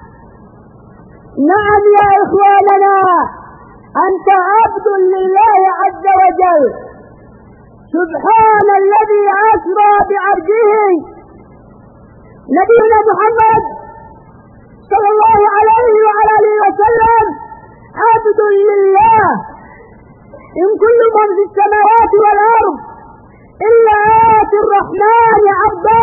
نعم يا إخواننا، أنت عبد لله عز وجل. سبحان الذي أسرى بعبده نبينا محمد صلى الله عليه وعلى آله وسلم عبد لله، إن كل من في السماوات والأرض إلا آتي الرحمن عبدا.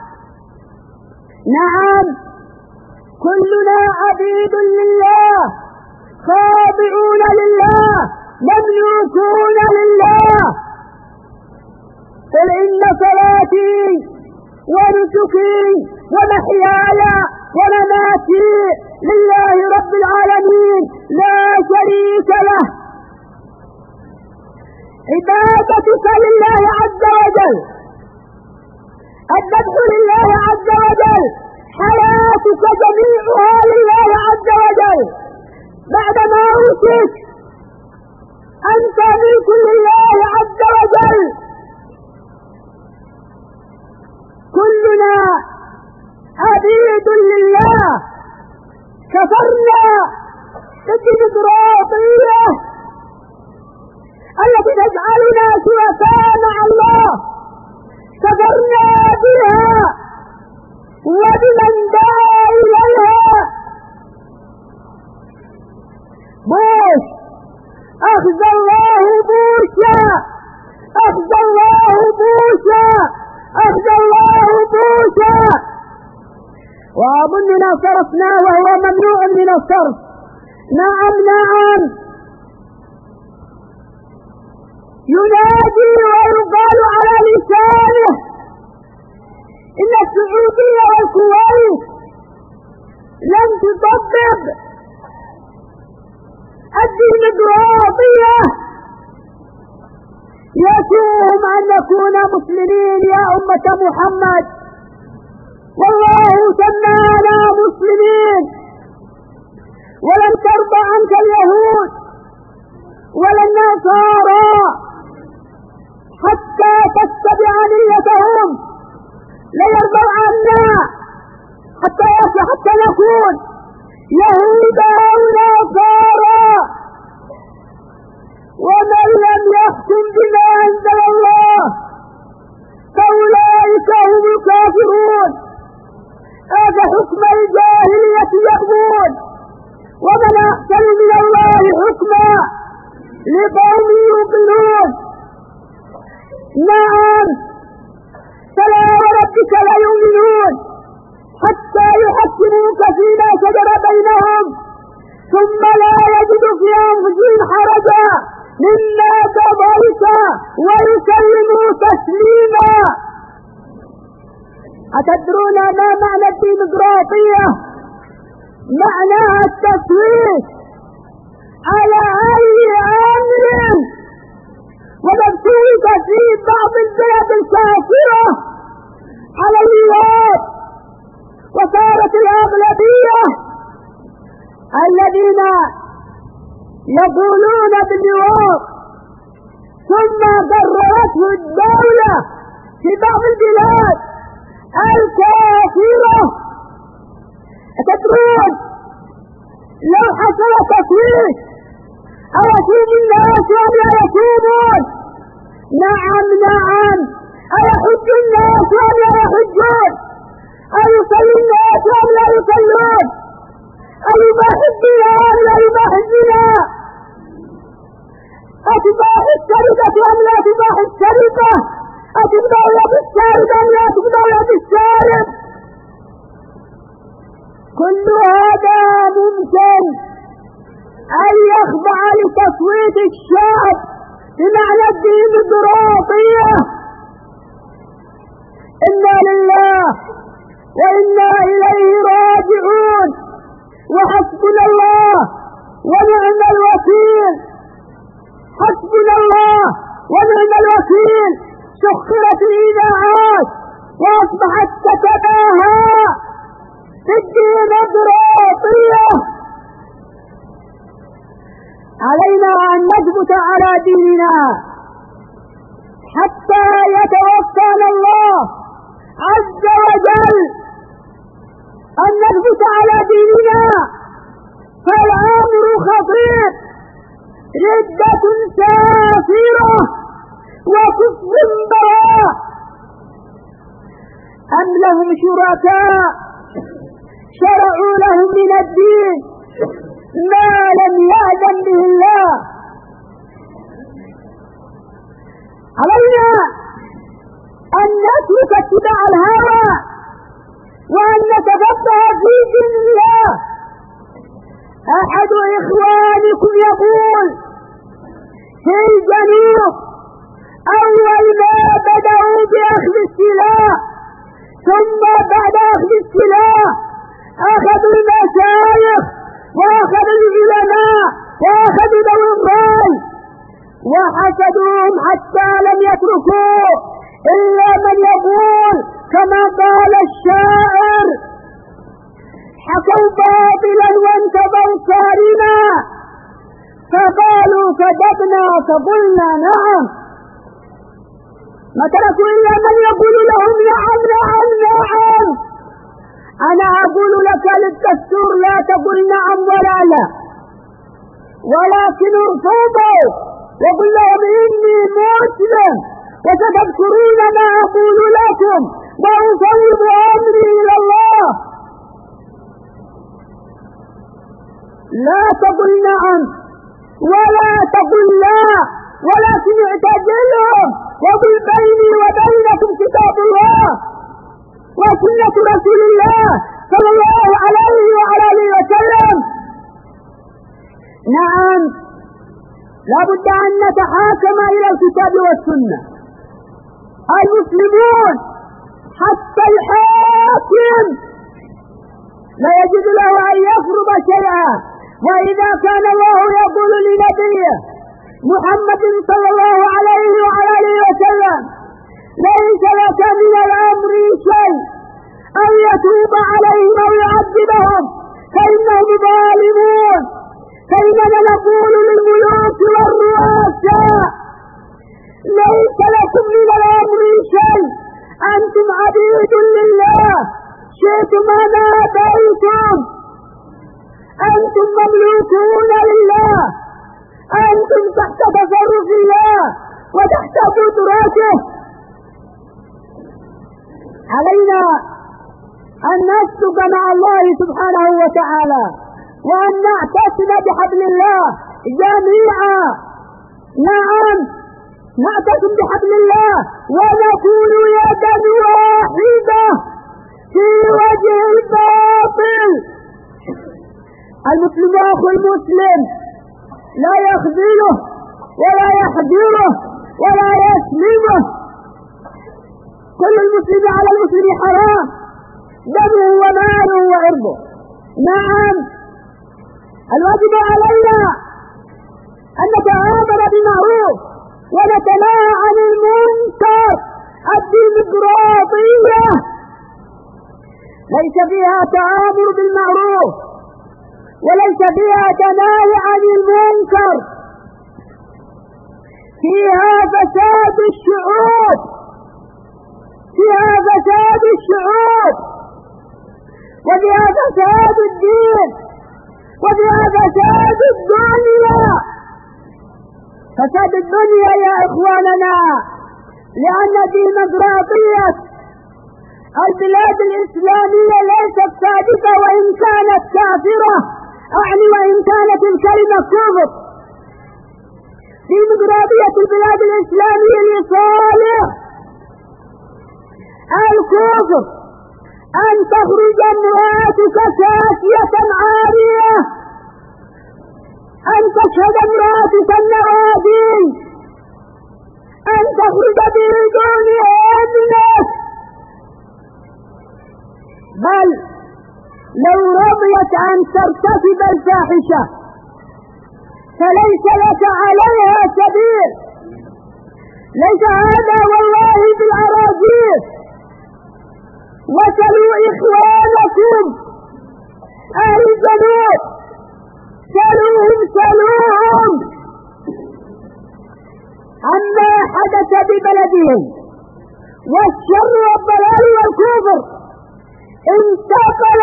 نعم، كلنا عبيد لله، خاضعون لله، مملوكون لله. قل إن صلاتي ونسكي ومحياي ومماتي لله رب العالمين لا شريك له. عبادتك لله عز وجل، الذبح لله عز وجل، حياتك جميعها لله عز وجل. بعدما أوتيك أنت ملك لله عز وجل. كلنا عبيد لله. كفرنا بالديمقراطية التي تجعلنا شركاء مع الله، كفرنا بها وبمن دعا إليها. بوش أخذ الله بوشا، أخذ الله بوشا، أخذ الله بوشا. وأظننا صرفنا وهو ممنوع من الصرف. نعم نعم، ينادي ويقال على لسانه إن السعودية والكويت لم تطبق الديمقراطية. يسوهم أن نكون مسلمين يا أمة محمد، والله سمانا مسلمين. ولن ترضى عنك اليهود ولا النصارى حتى تتبع ملتهم، لا يرضوا عنا حتى نكون يهودا أو نصارى. ومن لم يحكم بما أنزل الله فأولئك هم الكافرون. هذا حكم الجاهلية يبغون، ومن أحسن من الله حكما لقوم يوقنون. نعم، فلا وربك لا يؤمنون حتى يحكموك فيما شجر بينهم ثم لا يجدوا في أنفسهم حرجا مما قضيت ويسلموا تسليما. أتدرون ما معنى الديمقراطية؟ معناها التصويت على أي أمر، ومبثوث في بعض البلاد الكافرة على اللواط، وصارت الأغلبية الذين يقولون باللواط ثم قررته الدولة في بعض البلاد الكافرة. أتدرون لو حصل تصويت أيصوم الناس أم لا يصومون؟ نعم نعم، أيحج الناس أم لا يحجون؟ أيصلي الناس أم لا يصلون؟ أيباح الزنا أم لا يباح الزنا؟ أتباح السرقة أم لا تباح السرقة؟ أتبدأ يد السارق أم لا تبدأ يد السارق؟ كل هذا ممكن أن يخضع لتصويت الشعب بمعنى الديمقراطية. إنا لله وإنا إليه راجعون، وحسبنا الله ونعم الوكيل. حسبنا الله ونعم الوكيل. سخرت الإذاعات وأصبحت تتباهى بالديمقراطية. علينا أن نثبت على ديننا حتى يتوفانا الله عز وجل، أن نثبت على ديننا. فالأمر خطير، ردة سافرة وكفر براء. أم لهم شركاء شرعوا لهم من الدين ما لم يأذن به الله. علينا أن نترك اتباع الهوى وأن نتفقه في دين الله. أحد إخوانكم يقول في الجنوب أول ما بدأوا بأخذ السلاح ثم بعد أخذ السلاح أخذوا المشايخ وأخذوا العلماء وأخذوا ذوي الرأي وحسدوهم حتى لم يتركوا إلا من يقول كما قال الشاعر: حكوا باطلا وانتظروا صارما فقالوا كذبنا فقلنا نعم. ما تركوا إلا من يقول لهم نعم نعم نعم. أنا أقول لك للدستور لا تقل نعم ولا لا، ولكن ارفضوا وقل لهم إني مسلم وستذكرون ما أقول لكم وأفوض أمري إلى الله. لا تقل نعم ولا تقل لا، ولكن اعتزلهم وقل بيني وبينكم كتاب الله وسنة رسول الله صلى الله عليه وعلى آله وسلم. نعم، لا بد أن نتحاكم إلى الكتاب والسنة. المسلمون حتى الحاكم لا يجوز له أن يفرض شيئا، وإذا كان الله يقول لنبيه محمد صلى الله عليه وعلى آله وسلم: ليس لك من الأمر شيء أن يتوب عليهم أو يعذبهم فإنهم ظالمون، فإننا نقول للملوك والرؤساء: ليس لكم من الأمر شيء، أنتم عبيد لله، شئتم أم أبيتم، أنتم مملوكون لله، أنتم تحت تصرف الله وتحت قدرته. علينا أن نسلك مع الله سبحانه وتعالى وأن نعتصم بحبل الله جميعا. نعم، نعتصم بحبل الله ونكون يدا واحدة في وجه الباطل. المسلم أخو المسلم لا يخذله ولا يحجره ولا يسلمه. كل المسلم على المسلم حرام، دمه وماله وعرضه. نعم، الواجب علينا أن نتآمر بالمعروف ونتناهى عن المنكر. الديمقراطية ليس فيها تآمر بالمعروف وليس فيها تناهي عن المنكر، فيها فساد الشعوب، فيها فساد الشعوب، وفيها فساد الدين، وفيها فساد الدنيا. فساد الدنيا يا إخواننا لأن ديمقراطية البلاد الإسلامية ليست صادقة وإن كانت كافرة، أعني وإن كانت الكلمة كفر. ديمقراطية البلاد الإسلامية لصالح الكفر، أن تخرج امرأتك كاسية عارية، أن تشهد امرأتك النوادي، أن تخرج بدون إذنك. بل لو رضيت أن ترتكب الفاحشة فليس لك عليها سبيل. ليس هذا والله بالأراجيل. وسلوا إخوانكم أهل الجنوب، سلوهم عما حدث ببلدهم والشر والضلال والكفر. انتقل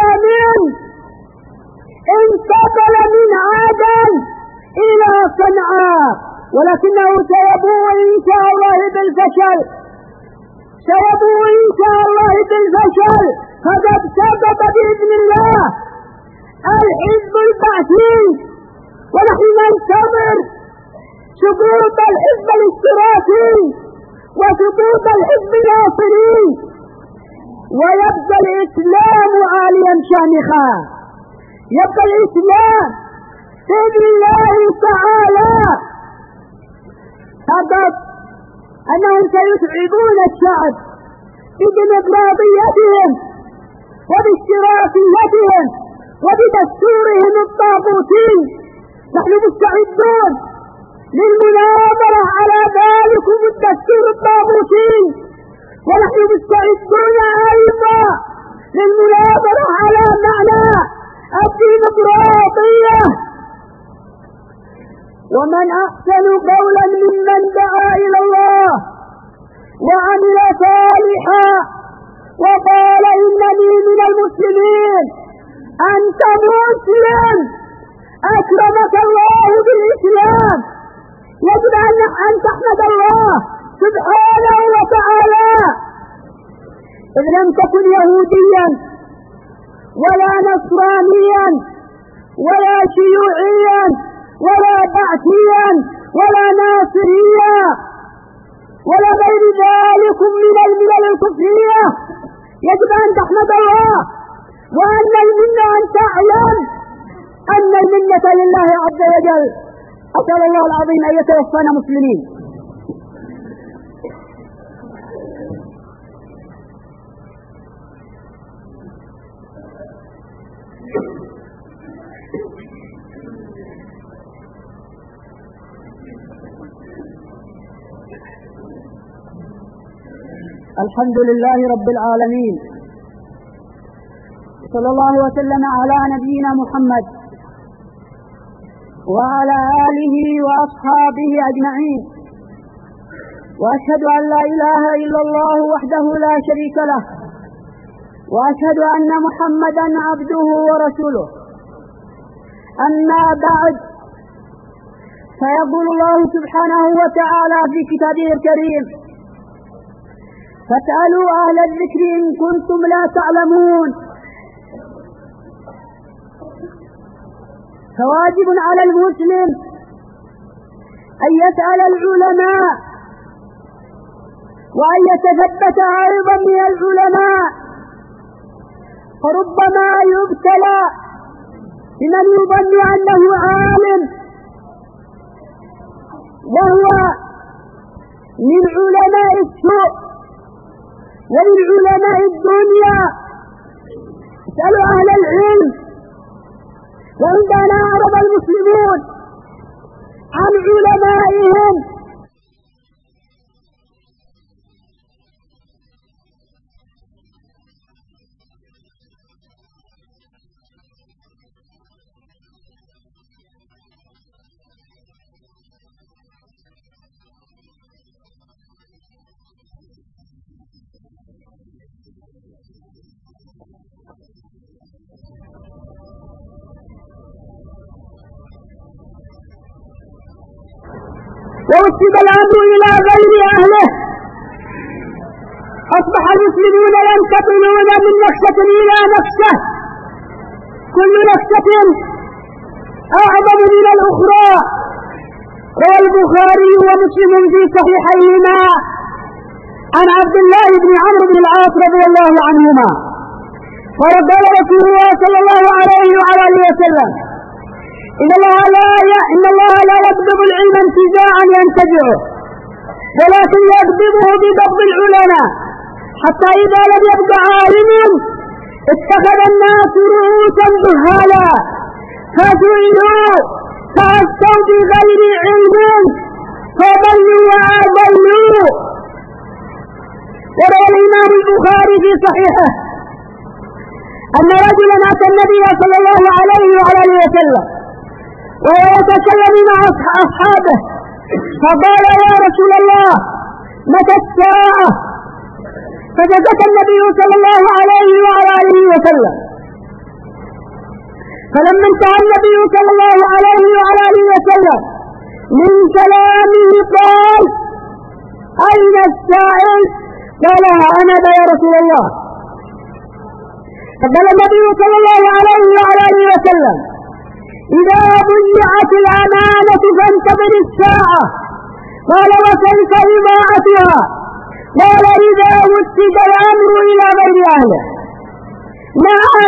من عدن إلى صنعاء، ولكنه سيبوء إن شاء الله بالفشل، سيبوء إن شاء الله بالفشل. وجل فقد سقط بإذن الله الحزب البعثي، ونحن ننتظر سقوط الحزب الاشتراكي وسقوط الحزب الناصري، ويبقى الإسلام عاليا شامخا، يبقى الإسلام بإذن الله تعالى. فقط أنهم سيتعبون الشعب بديمقراطيتهم وباشتراكيتهم وبدستورهم الطاغوتي. نحن مستعدون للمناظرة على ذلكم الدستور الطاغوتي، ونحن مستعدون أيضا للمناظرة على معنى الديمقراطية. ومن أحسن قولا ممن دعا إلى الله وعمل صالحا وقال إنني من المسلمين. أنت مسلم، أكرمك الله بالإسلام، يجب أن تحمد الله سبحانه وتعالى. إذ لم تكن يهوديا ولا نصرانيا ولا شيوعيا ولا بعثيا ولا ناصريا ولا غير ذلك من الملل الكفرية، يجب أن تحمد الله، وأن المنة أن تعلم أن المنة لله عز وجل. أسأل الله العظيم أن يتوفانا مسلمين. الحمد لله رب العالمين، صلى الله وسلم على نبينا محمد وعلى آله وأصحابه أجمعين، وأشهد أن لا إله إلا الله وحده لا شريك له، وأشهد أن محمدا عبده ورسوله. أما بعد، فيقول الله سبحانه وتعالى في كتابه الكريم: فاسألوا أهل الذكر إن كنتم لا تعلمون. فواجب على المسلم أن يسأل العلماء وأن يتثبت أيضا من العلماء، فربما يبتلى بمن يظن أنه عالم وهو من علماء السوء ومن علماء الدنيا. اسألوا أهل العلم. وعندما أعرض المسلمون عن علمائهم ووسب الأمر إلى غير أهله، أصبح المسلمون ينتقلون من نكسة إلى نكسة، كل نكسة أعظم من الأخرى. روى البخاري ومسلم في صحيحيهما عن عبد الله بن عمرو بن العاص رضي الله عنهما قال: قال رسول الله صلى الله عليه وعلى آله وسلم: إن الله لا يقبض العلم انتزاعا ينتزعه، ولكن يقبضه بقبض العلماء، حتى إذا لم يبق عالم اتخذ الناس رؤوسا جهالا فسئلوا فأفتوا بغير علم فضلوا وأضلوا. وروى الإمام البخاري في صحيحه أن رجلا أتى النبي صلى الله عليه وعلى آله وسلم وهو يتكلم مع أصحابه، فقال: يا رسول الله، متى الساعة؟ فسكت النبي صلى الله عليه وعلى آله وسلم. فلما انتهى النبي صلى الله عليه وعلى آله وسلم من كلامه قال: أين السائل؟ قال: أنا يا رسول الله. قال النبي صلى الله عليه وعلى آله وسلم: إذا ضيعت الأمانة فانتظر الساعة. قال: وكيف إضاعتها؟ قال: إذا وسد الأمر إلى غير أهله. نعم،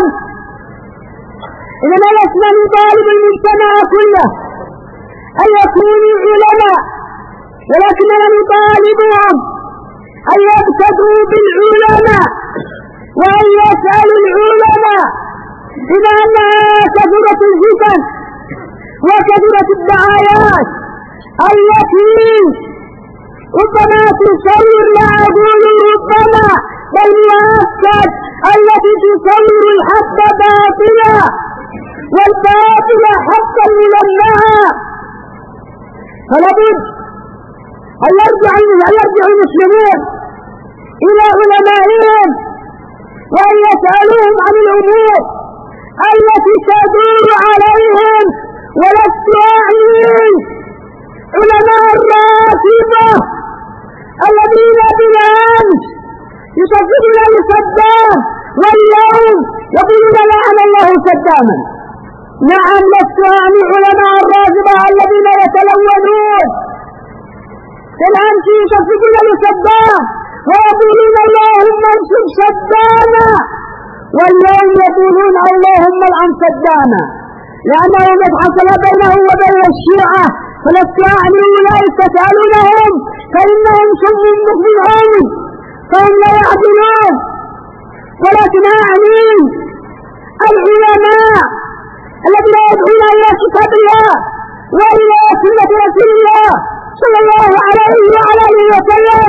إذا لسنا نطالب المجتمع كله أن يكونوا علماء، ولكننا نطالبهم أن يبتدوا بالعلماء وأن يسألوا العلماء، إذا أنها كثرت الفتن وكثرت الدعايات التي ربما تصور، لا أقول ربما بل مؤكد، التي تصور الحق باطلا والباطل حقا ملمعا. فلابد أن يرجع المسلمون إلى علمائهم وأن يسألوهم عن الأمور التي تدور عليهم، ولست أعني علماء الرافضة الذين بالأمس يصفقون لصدام واليوم يقولون لعن الله صداما. نعم، لست أعني علماء الرافضة الذين يتلونون بالأمس يصفقون لصدام ويقولون اللهم انصر صداما، واليوم يقولون اللهم العن صداما، لأنه قد حصل بينه وبين الشيعة. فلست أعني أولئك تسألونهم فإنهم سم بكم عمي فهم لا يعدلون، ولكن أعني العلماء الذين يدعون إلى كتاب الله وإلى سنة رسول الله صلى الله عليه وعلى آله وسلم.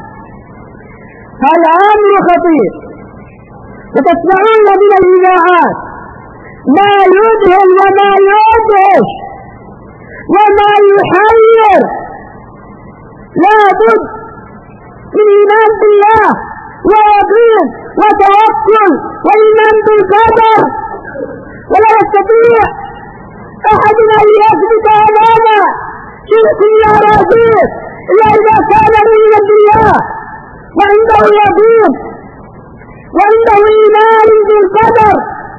الأمر خطير، وتسمعون من الإذاعات ما يذهل وما يدهش وما يحير. لا بد من إيمان بالله ويقين وتوكل وإيمان بالقدر، ولا يستطيع أحد أن يثبت أمامه شرك يا رازق إلا إذا كان مؤمنا بالله وعنده يقين وعنده إيمان بالقدر.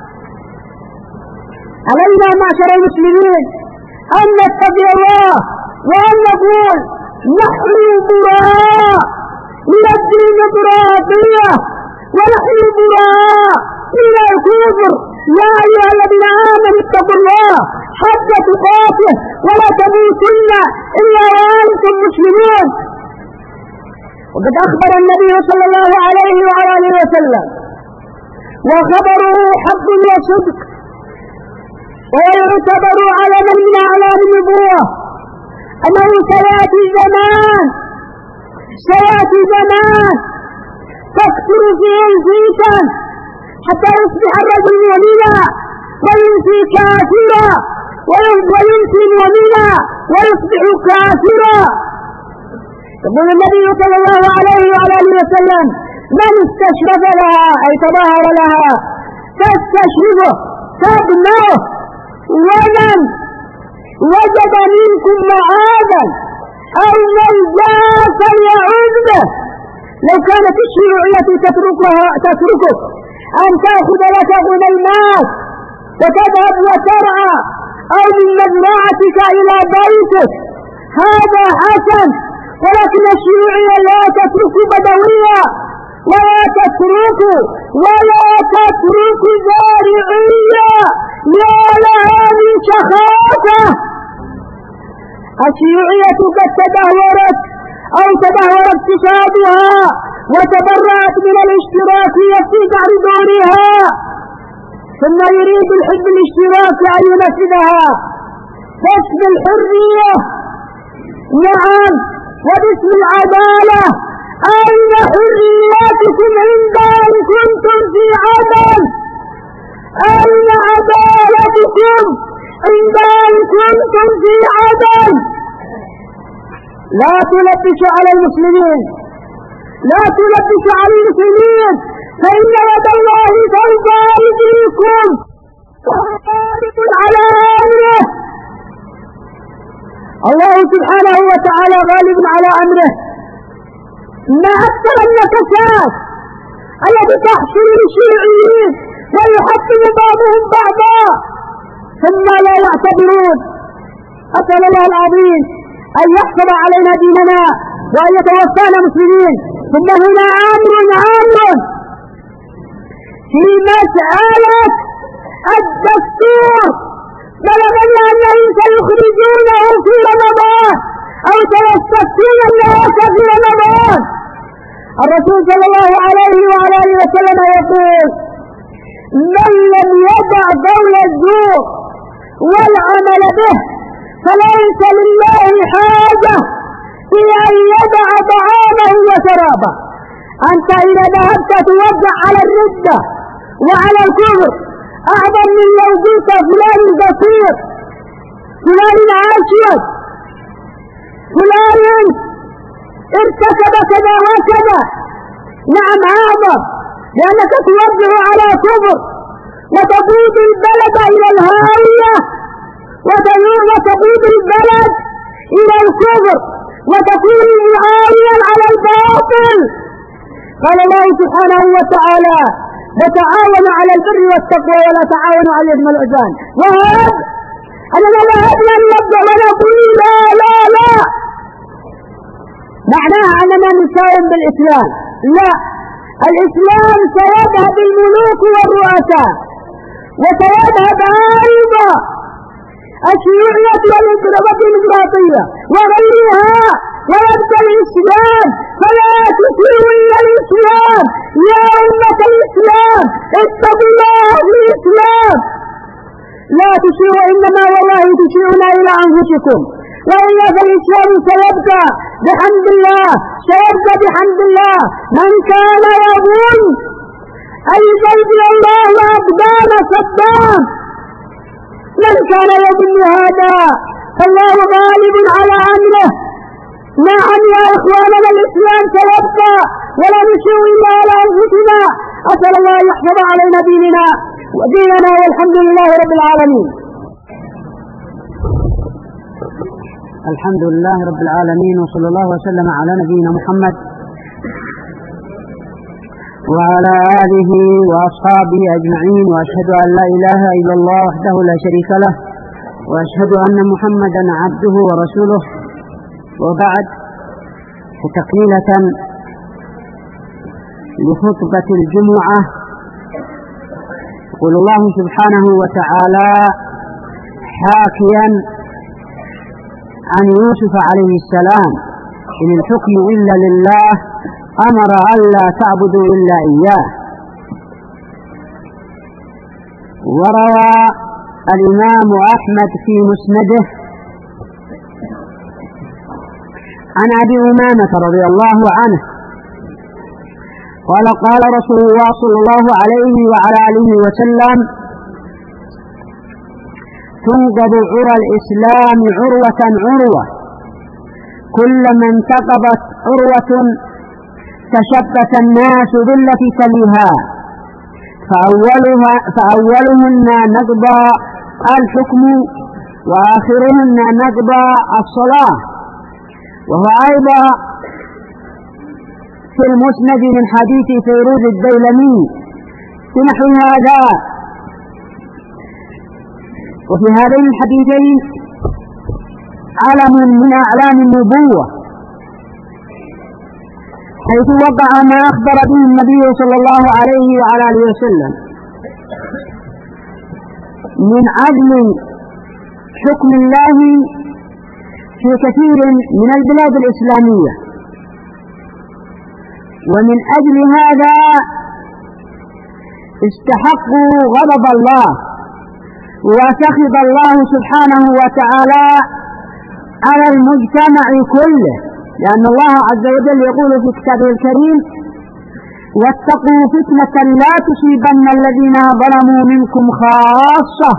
علينا معشر المسلمين أن نتقي الله وأن نقول نحن براء من الديمقراطية ونحن براء من الكفر. يا أيها الذين آمنوا اتقوا الله حق تقاته ولا تموتن إلا وأنتم مسلمون. وقد أخبر النبي صلى الله عليه وعلى آله وسلم وخبره حق وصدق، ويعتبر علما من أعلام النبوة أنه سيأتي زمان تكثر فيه الفتن حتى يصبح الرجل مؤمنا ويمسي كافرا ويمسي مؤمنا ويصبح كافرا. يقول النبي صلى الله عليه وعلى آله وسلم: من استشرف لها أي تظاهر لها تستشرفه تبناه، ومن وجد منكم معاذا أو ملجأ يعوذ به. لو كانت الشيوعية تتركك أن تأخذ لك غنيمات وتذهب وترعى أو من مزرعتك إلى بيتك هذا حسن، ولكن الشيوعية لا تترك بدوية ولا تترك زارعية. يا لها من شخافة! الشيوعية قد تدهورت اقتصادها وتبرأت من الاشتراكية في بعض دورها، ثم يريد الحزب الاشتراكي أن ينفذها باسم الحرية، نعم، وباسم العدالة. أين حرياتكم عندما كنتم في عدل؟ أين عدالتكم عندما كنتم في عدل؟ لا تلبس على المسلمين، فإن يد الله فوق أيديكم وغالب على أمره. الله سبحانه وتعالى غالب على أمره. ما أكثر النكسات التي تحصل للشيوعيين ويحطم بعضهم بعضا ثم لا يعتبرون. أسأل الله العظيم أن يحفظ علينا ديننا وأن يتوفانا مسلمين. ثم هنا أمر في مسألة الدستور، بلغني أنهم سيخرجونه في رمضان أو سيستفتون الناس في رمضان. الرسول صلى الله عليه وعلى آله وسلم يقول: من لم يدع قول الزور والعمل به فليس لله حاجة في أن يدع طعامه وشرابه. أنت إذا ذهبت توزع على الردة وعلى الكفر أعظم من لو قلت فلان قصير، فلان عاشر، فلان ارتكب كذا وكذا. نعم أعظم، لأنك توزع على كفر وتقود البلد إلى الهاوية وتقود البلد إلى الكفر وتكون معاويا على الباطل. قال الله سبحانه وتعالى: وتعاونوا على البر والتقوى ولا تعاونوا على الإثم والعدوان. وهذا أننا لا أدري أن نبدأ ونقول لا لا لا معناها أننا نساوم بالإسلام. لا، الإسلام سيذهب الملوك والرؤساء وسيذهب أيضا الشيوعية والديمقراطية وغيرها ويبقى الإسلام. فلا تشيروا إلى الإسلام يا أمة الإسلام، اتقوا الله في الإسلام. لا تشيروا، إنما والله تشيرون إلى أنفسكم، وإلا فالإسلام سيبقى بحمد الله، سيبقى بحمد الله. من كان يظن أن يبدل الله أقدام صدام، من كان يظن هذا فالله غالب على أمره. نعم يا إخواننا، الإسلام سيبقى ولا نشير إلا على أنفسنا. أسأل الله أن يحفظ علينا ديننا والحمد لله رب العالمين. الحمد لله رب العالمين، وصلى الله وسلم على نبينا محمد وعلى آله وأصحابه أجمعين، وأشهد أن لا إله إلا الله وحده لا شريك له، وأشهد أن محمدا عبده ورسوله. وبعد، فتكملة لخطبة الجمعة، يقول الله سبحانه وتعالى حاكيا عن يوسف عليه السلام: إن الحكم إلا لله أمر ألا تعبدوا إلا إياه. وروى الإمام أحمد في مسنده عن أبي أمامة رضي الله عنه قال: قال رسول الله صلى الله عليه وعلى آله وسلم: تنقض عرى الإسلام عروة عروة، كلما انتقضت عروة تشبث الناس بالتي تليها، فأولهن نقضى الحكم وآخرهن نقضى الصلاة. وهو أيضا في المسند من حديث فيروز الديلمي بنحو هذا. وفي هذين الحديثين علم من أعلام النبوة، حيث وقع ما أخبر به النبي صلى الله عليه وعلى آله وسلم من عدل حكم الله في كثير من البلاد الإسلامية. ومن أجل هذا استحقوا غضب الله وسخط الله سبحانه وتعالى على المجتمع كله، لأن الله عز وجل يقول في كتابه الكريم: واتقوا فتنة لا تصيبن الذين ظلموا منكم خاصة.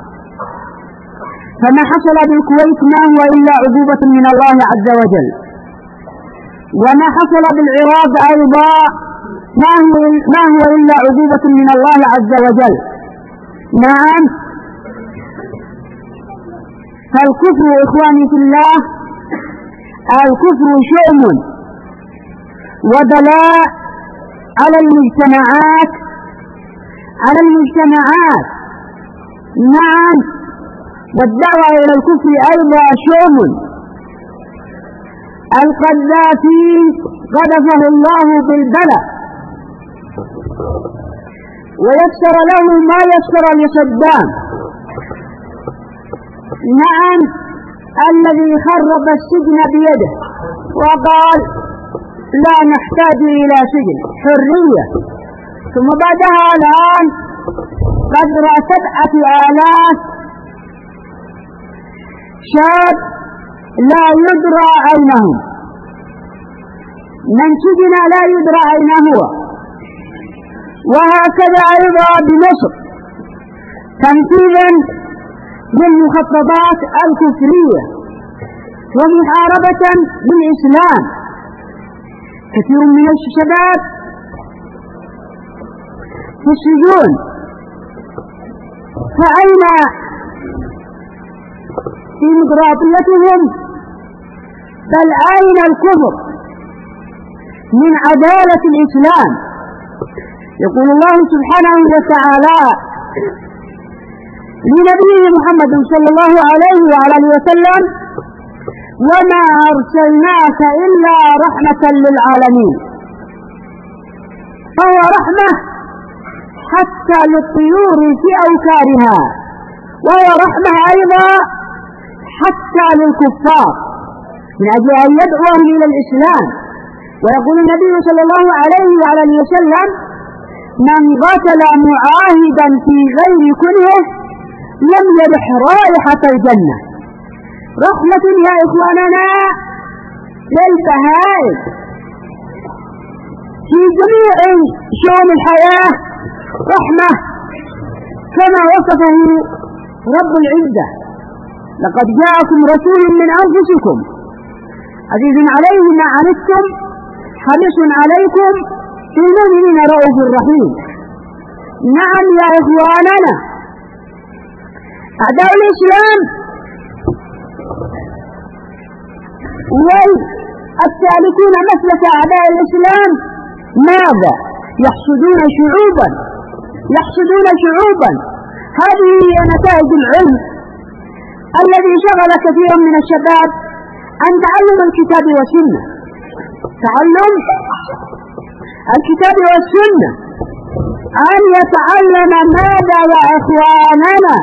فما حصل بالكويت ما هو إلا عقوبة من الله عز وجل، وما حصل بالعراق أيضا ما هو إلا عقوبة من الله عز وجل. نعم، فالكفر إخواني في الله، الكفر شؤم وبلاء على المجتمعات على المجتمعات. نعم، والدعوة إلى الكفر أيضا شؤم. القذافي قذفه الله بالبلاء ويسر له ما يسر لصدام. نعم، الذي خرب السجن بيده وقال لا نحتاج إلى سجن، حرية، ثم بعدها الآن قدر 7,000 شاب لا يدرى أين هم، من سجن لا يدرى أين هو. وهكذا أيضا بمصر تنفيذا للمخططات الكفرية ومحاربة للإسلام. كثير من الشباب في السجون، فأين ديمقراطيتهم؟ بل أين الكفر من عدالة الإسلام؟ يقول الله سبحانه وتعالى لنبيه محمد صلى الله عليه وعلى آله وسلم: وما أرسلناك إلا رحمة للعالمين. فهو رحمة حتى للطيور في أوكارها، وهو رحمة أيضا حتى للكفار من أجل أن يدعوهم إلى الإسلام. ويقول النبي صلى الله عليه وعلى آله وسلم: من قتل معاهدا في غير كله لم يرح رائحة الجنة. رحمة يا إخواننا للبهائم في جميع شؤون الحياة، رحمة كما وصفه رب العزة: لقد جاءكم رسول من أنفسكم عزيز عليه ما عنتم حريص عليكم بالمؤمنين رؤوف رحيم. نعم يا إخواننا، أعداء الإسلام والسالكون مسلك أعداء الإسلام ماذا؟ يحسدون شعوبا. هذه هي نتائج العلم الذي شغل كثيرا من الشباب عن تعلم الكتاب والسنة. تعلم الكتاب والسنة، أن يتعلم ماذا يا إخواننا؟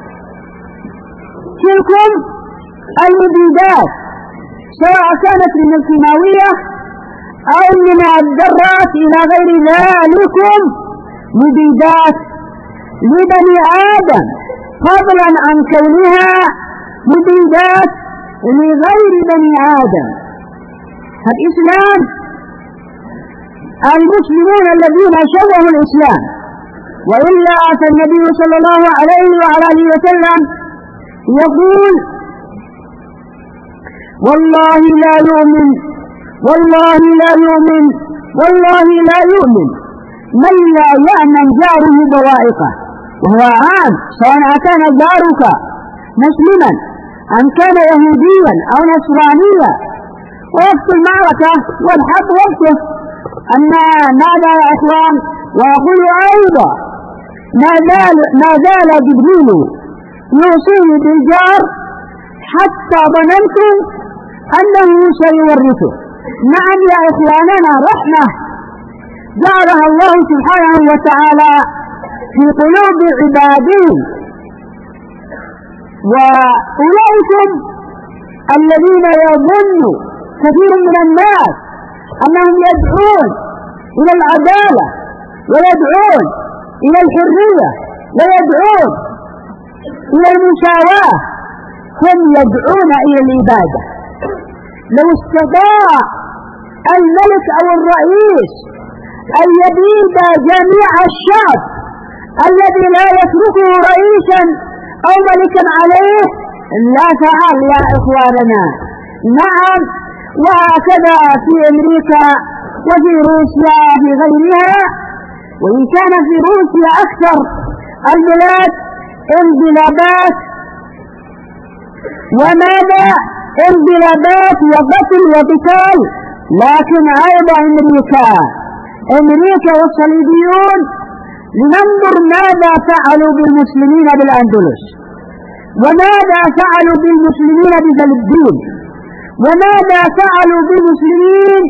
تلكم المبيدات، سواء كانت من الكيماوية أو من الذرات إلى غير ذلكم، مبيدات لبني آدم، فضلا عن كونها مبيدات لغير بني آدم. الإسلام، المسلمون الذين شوهوا الإسلام، وإلا فالنبي صلى الله عليه وعلى آله وسلم يقول: والله لا يؤمن من لا يأمن جاره بوائقه. وهو عام، سواء كان جارك مسلما أم كان يهوديا أو نصرانيا. ووقت المعركة والحرب وقته، أما ماذا يا إخوان؟ وأقول أيضا: ما زال جبريل يوصيني بالجار حتى ظننت أنه سيورثه. نعم يا إخواننا، رحمة جعلها الله سبحانه وتعالى في قلوب عباده. وأولئكم الذين يظن كثير من الناس أنهم يدعون إلى العدالة ويدعون إلى الحرية ويدعون إلى المساواة، هم يدعون إلى الإبادة. لو استطاع الملك أو الرئيس أن يبيد جميع الشعب الذي لا يتركه رئيسا أو ملكا عليه لا فعل يا إخواننا. نعم، وهكذا في أمريكا وفي روسيا في غيرها، وإن كان في روسيا أكثر البلاد انقلابات وماذا انقلابات وقتل وقتال، لكن أيضا أمريكا والصليبيون لننظر ماذا فعلوا بالمسلمين بالأندلس، وماذا فعلوا بالمسلمين بفلسطين، وماذا فعلوا بالمسلمين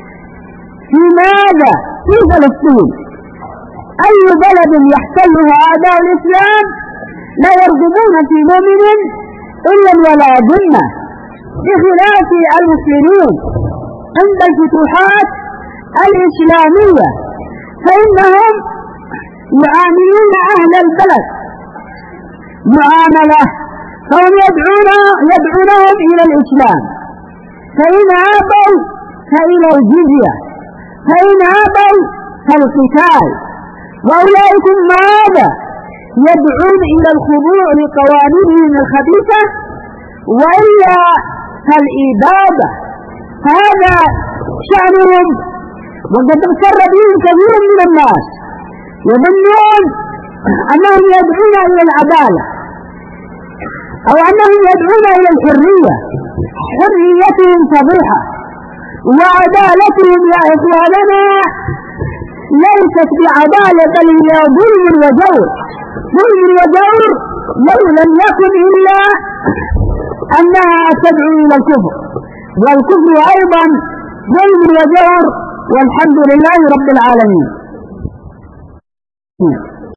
في فلسطين. أي بلد يحتلها أعداء الإسلام لا يرغبون في مؤمن إلا ولا ذمة، بخلاف المسلمين عند الفتوحات الإسلامية فإنهم يعاملون أهل البلد معاملة، فهم يدعونهم إلى الإسلام، فإن أبوا فإلى الجزية، فإن أبوا فالقتال. وأولئكم ماذا يدعون إلى الخضوع لقوانينهم الخبيثة وإلا فالإبادة. هذا شأنهم، وقد اغتر بهم كثير من الناس يظنون أنهم يدعون إلى العدالة أو أنهم يدعون إلى الحرية. حريتهم فضيحة، وعدالتهم يا إخواننا ليست بعدالة بل هي ظلم وجور. ظلم وجور لو لم يكن إلا أنها تدعو إلى الكفر، والكفر أيضا ظلم وجور، والحمد لله رب العالمين.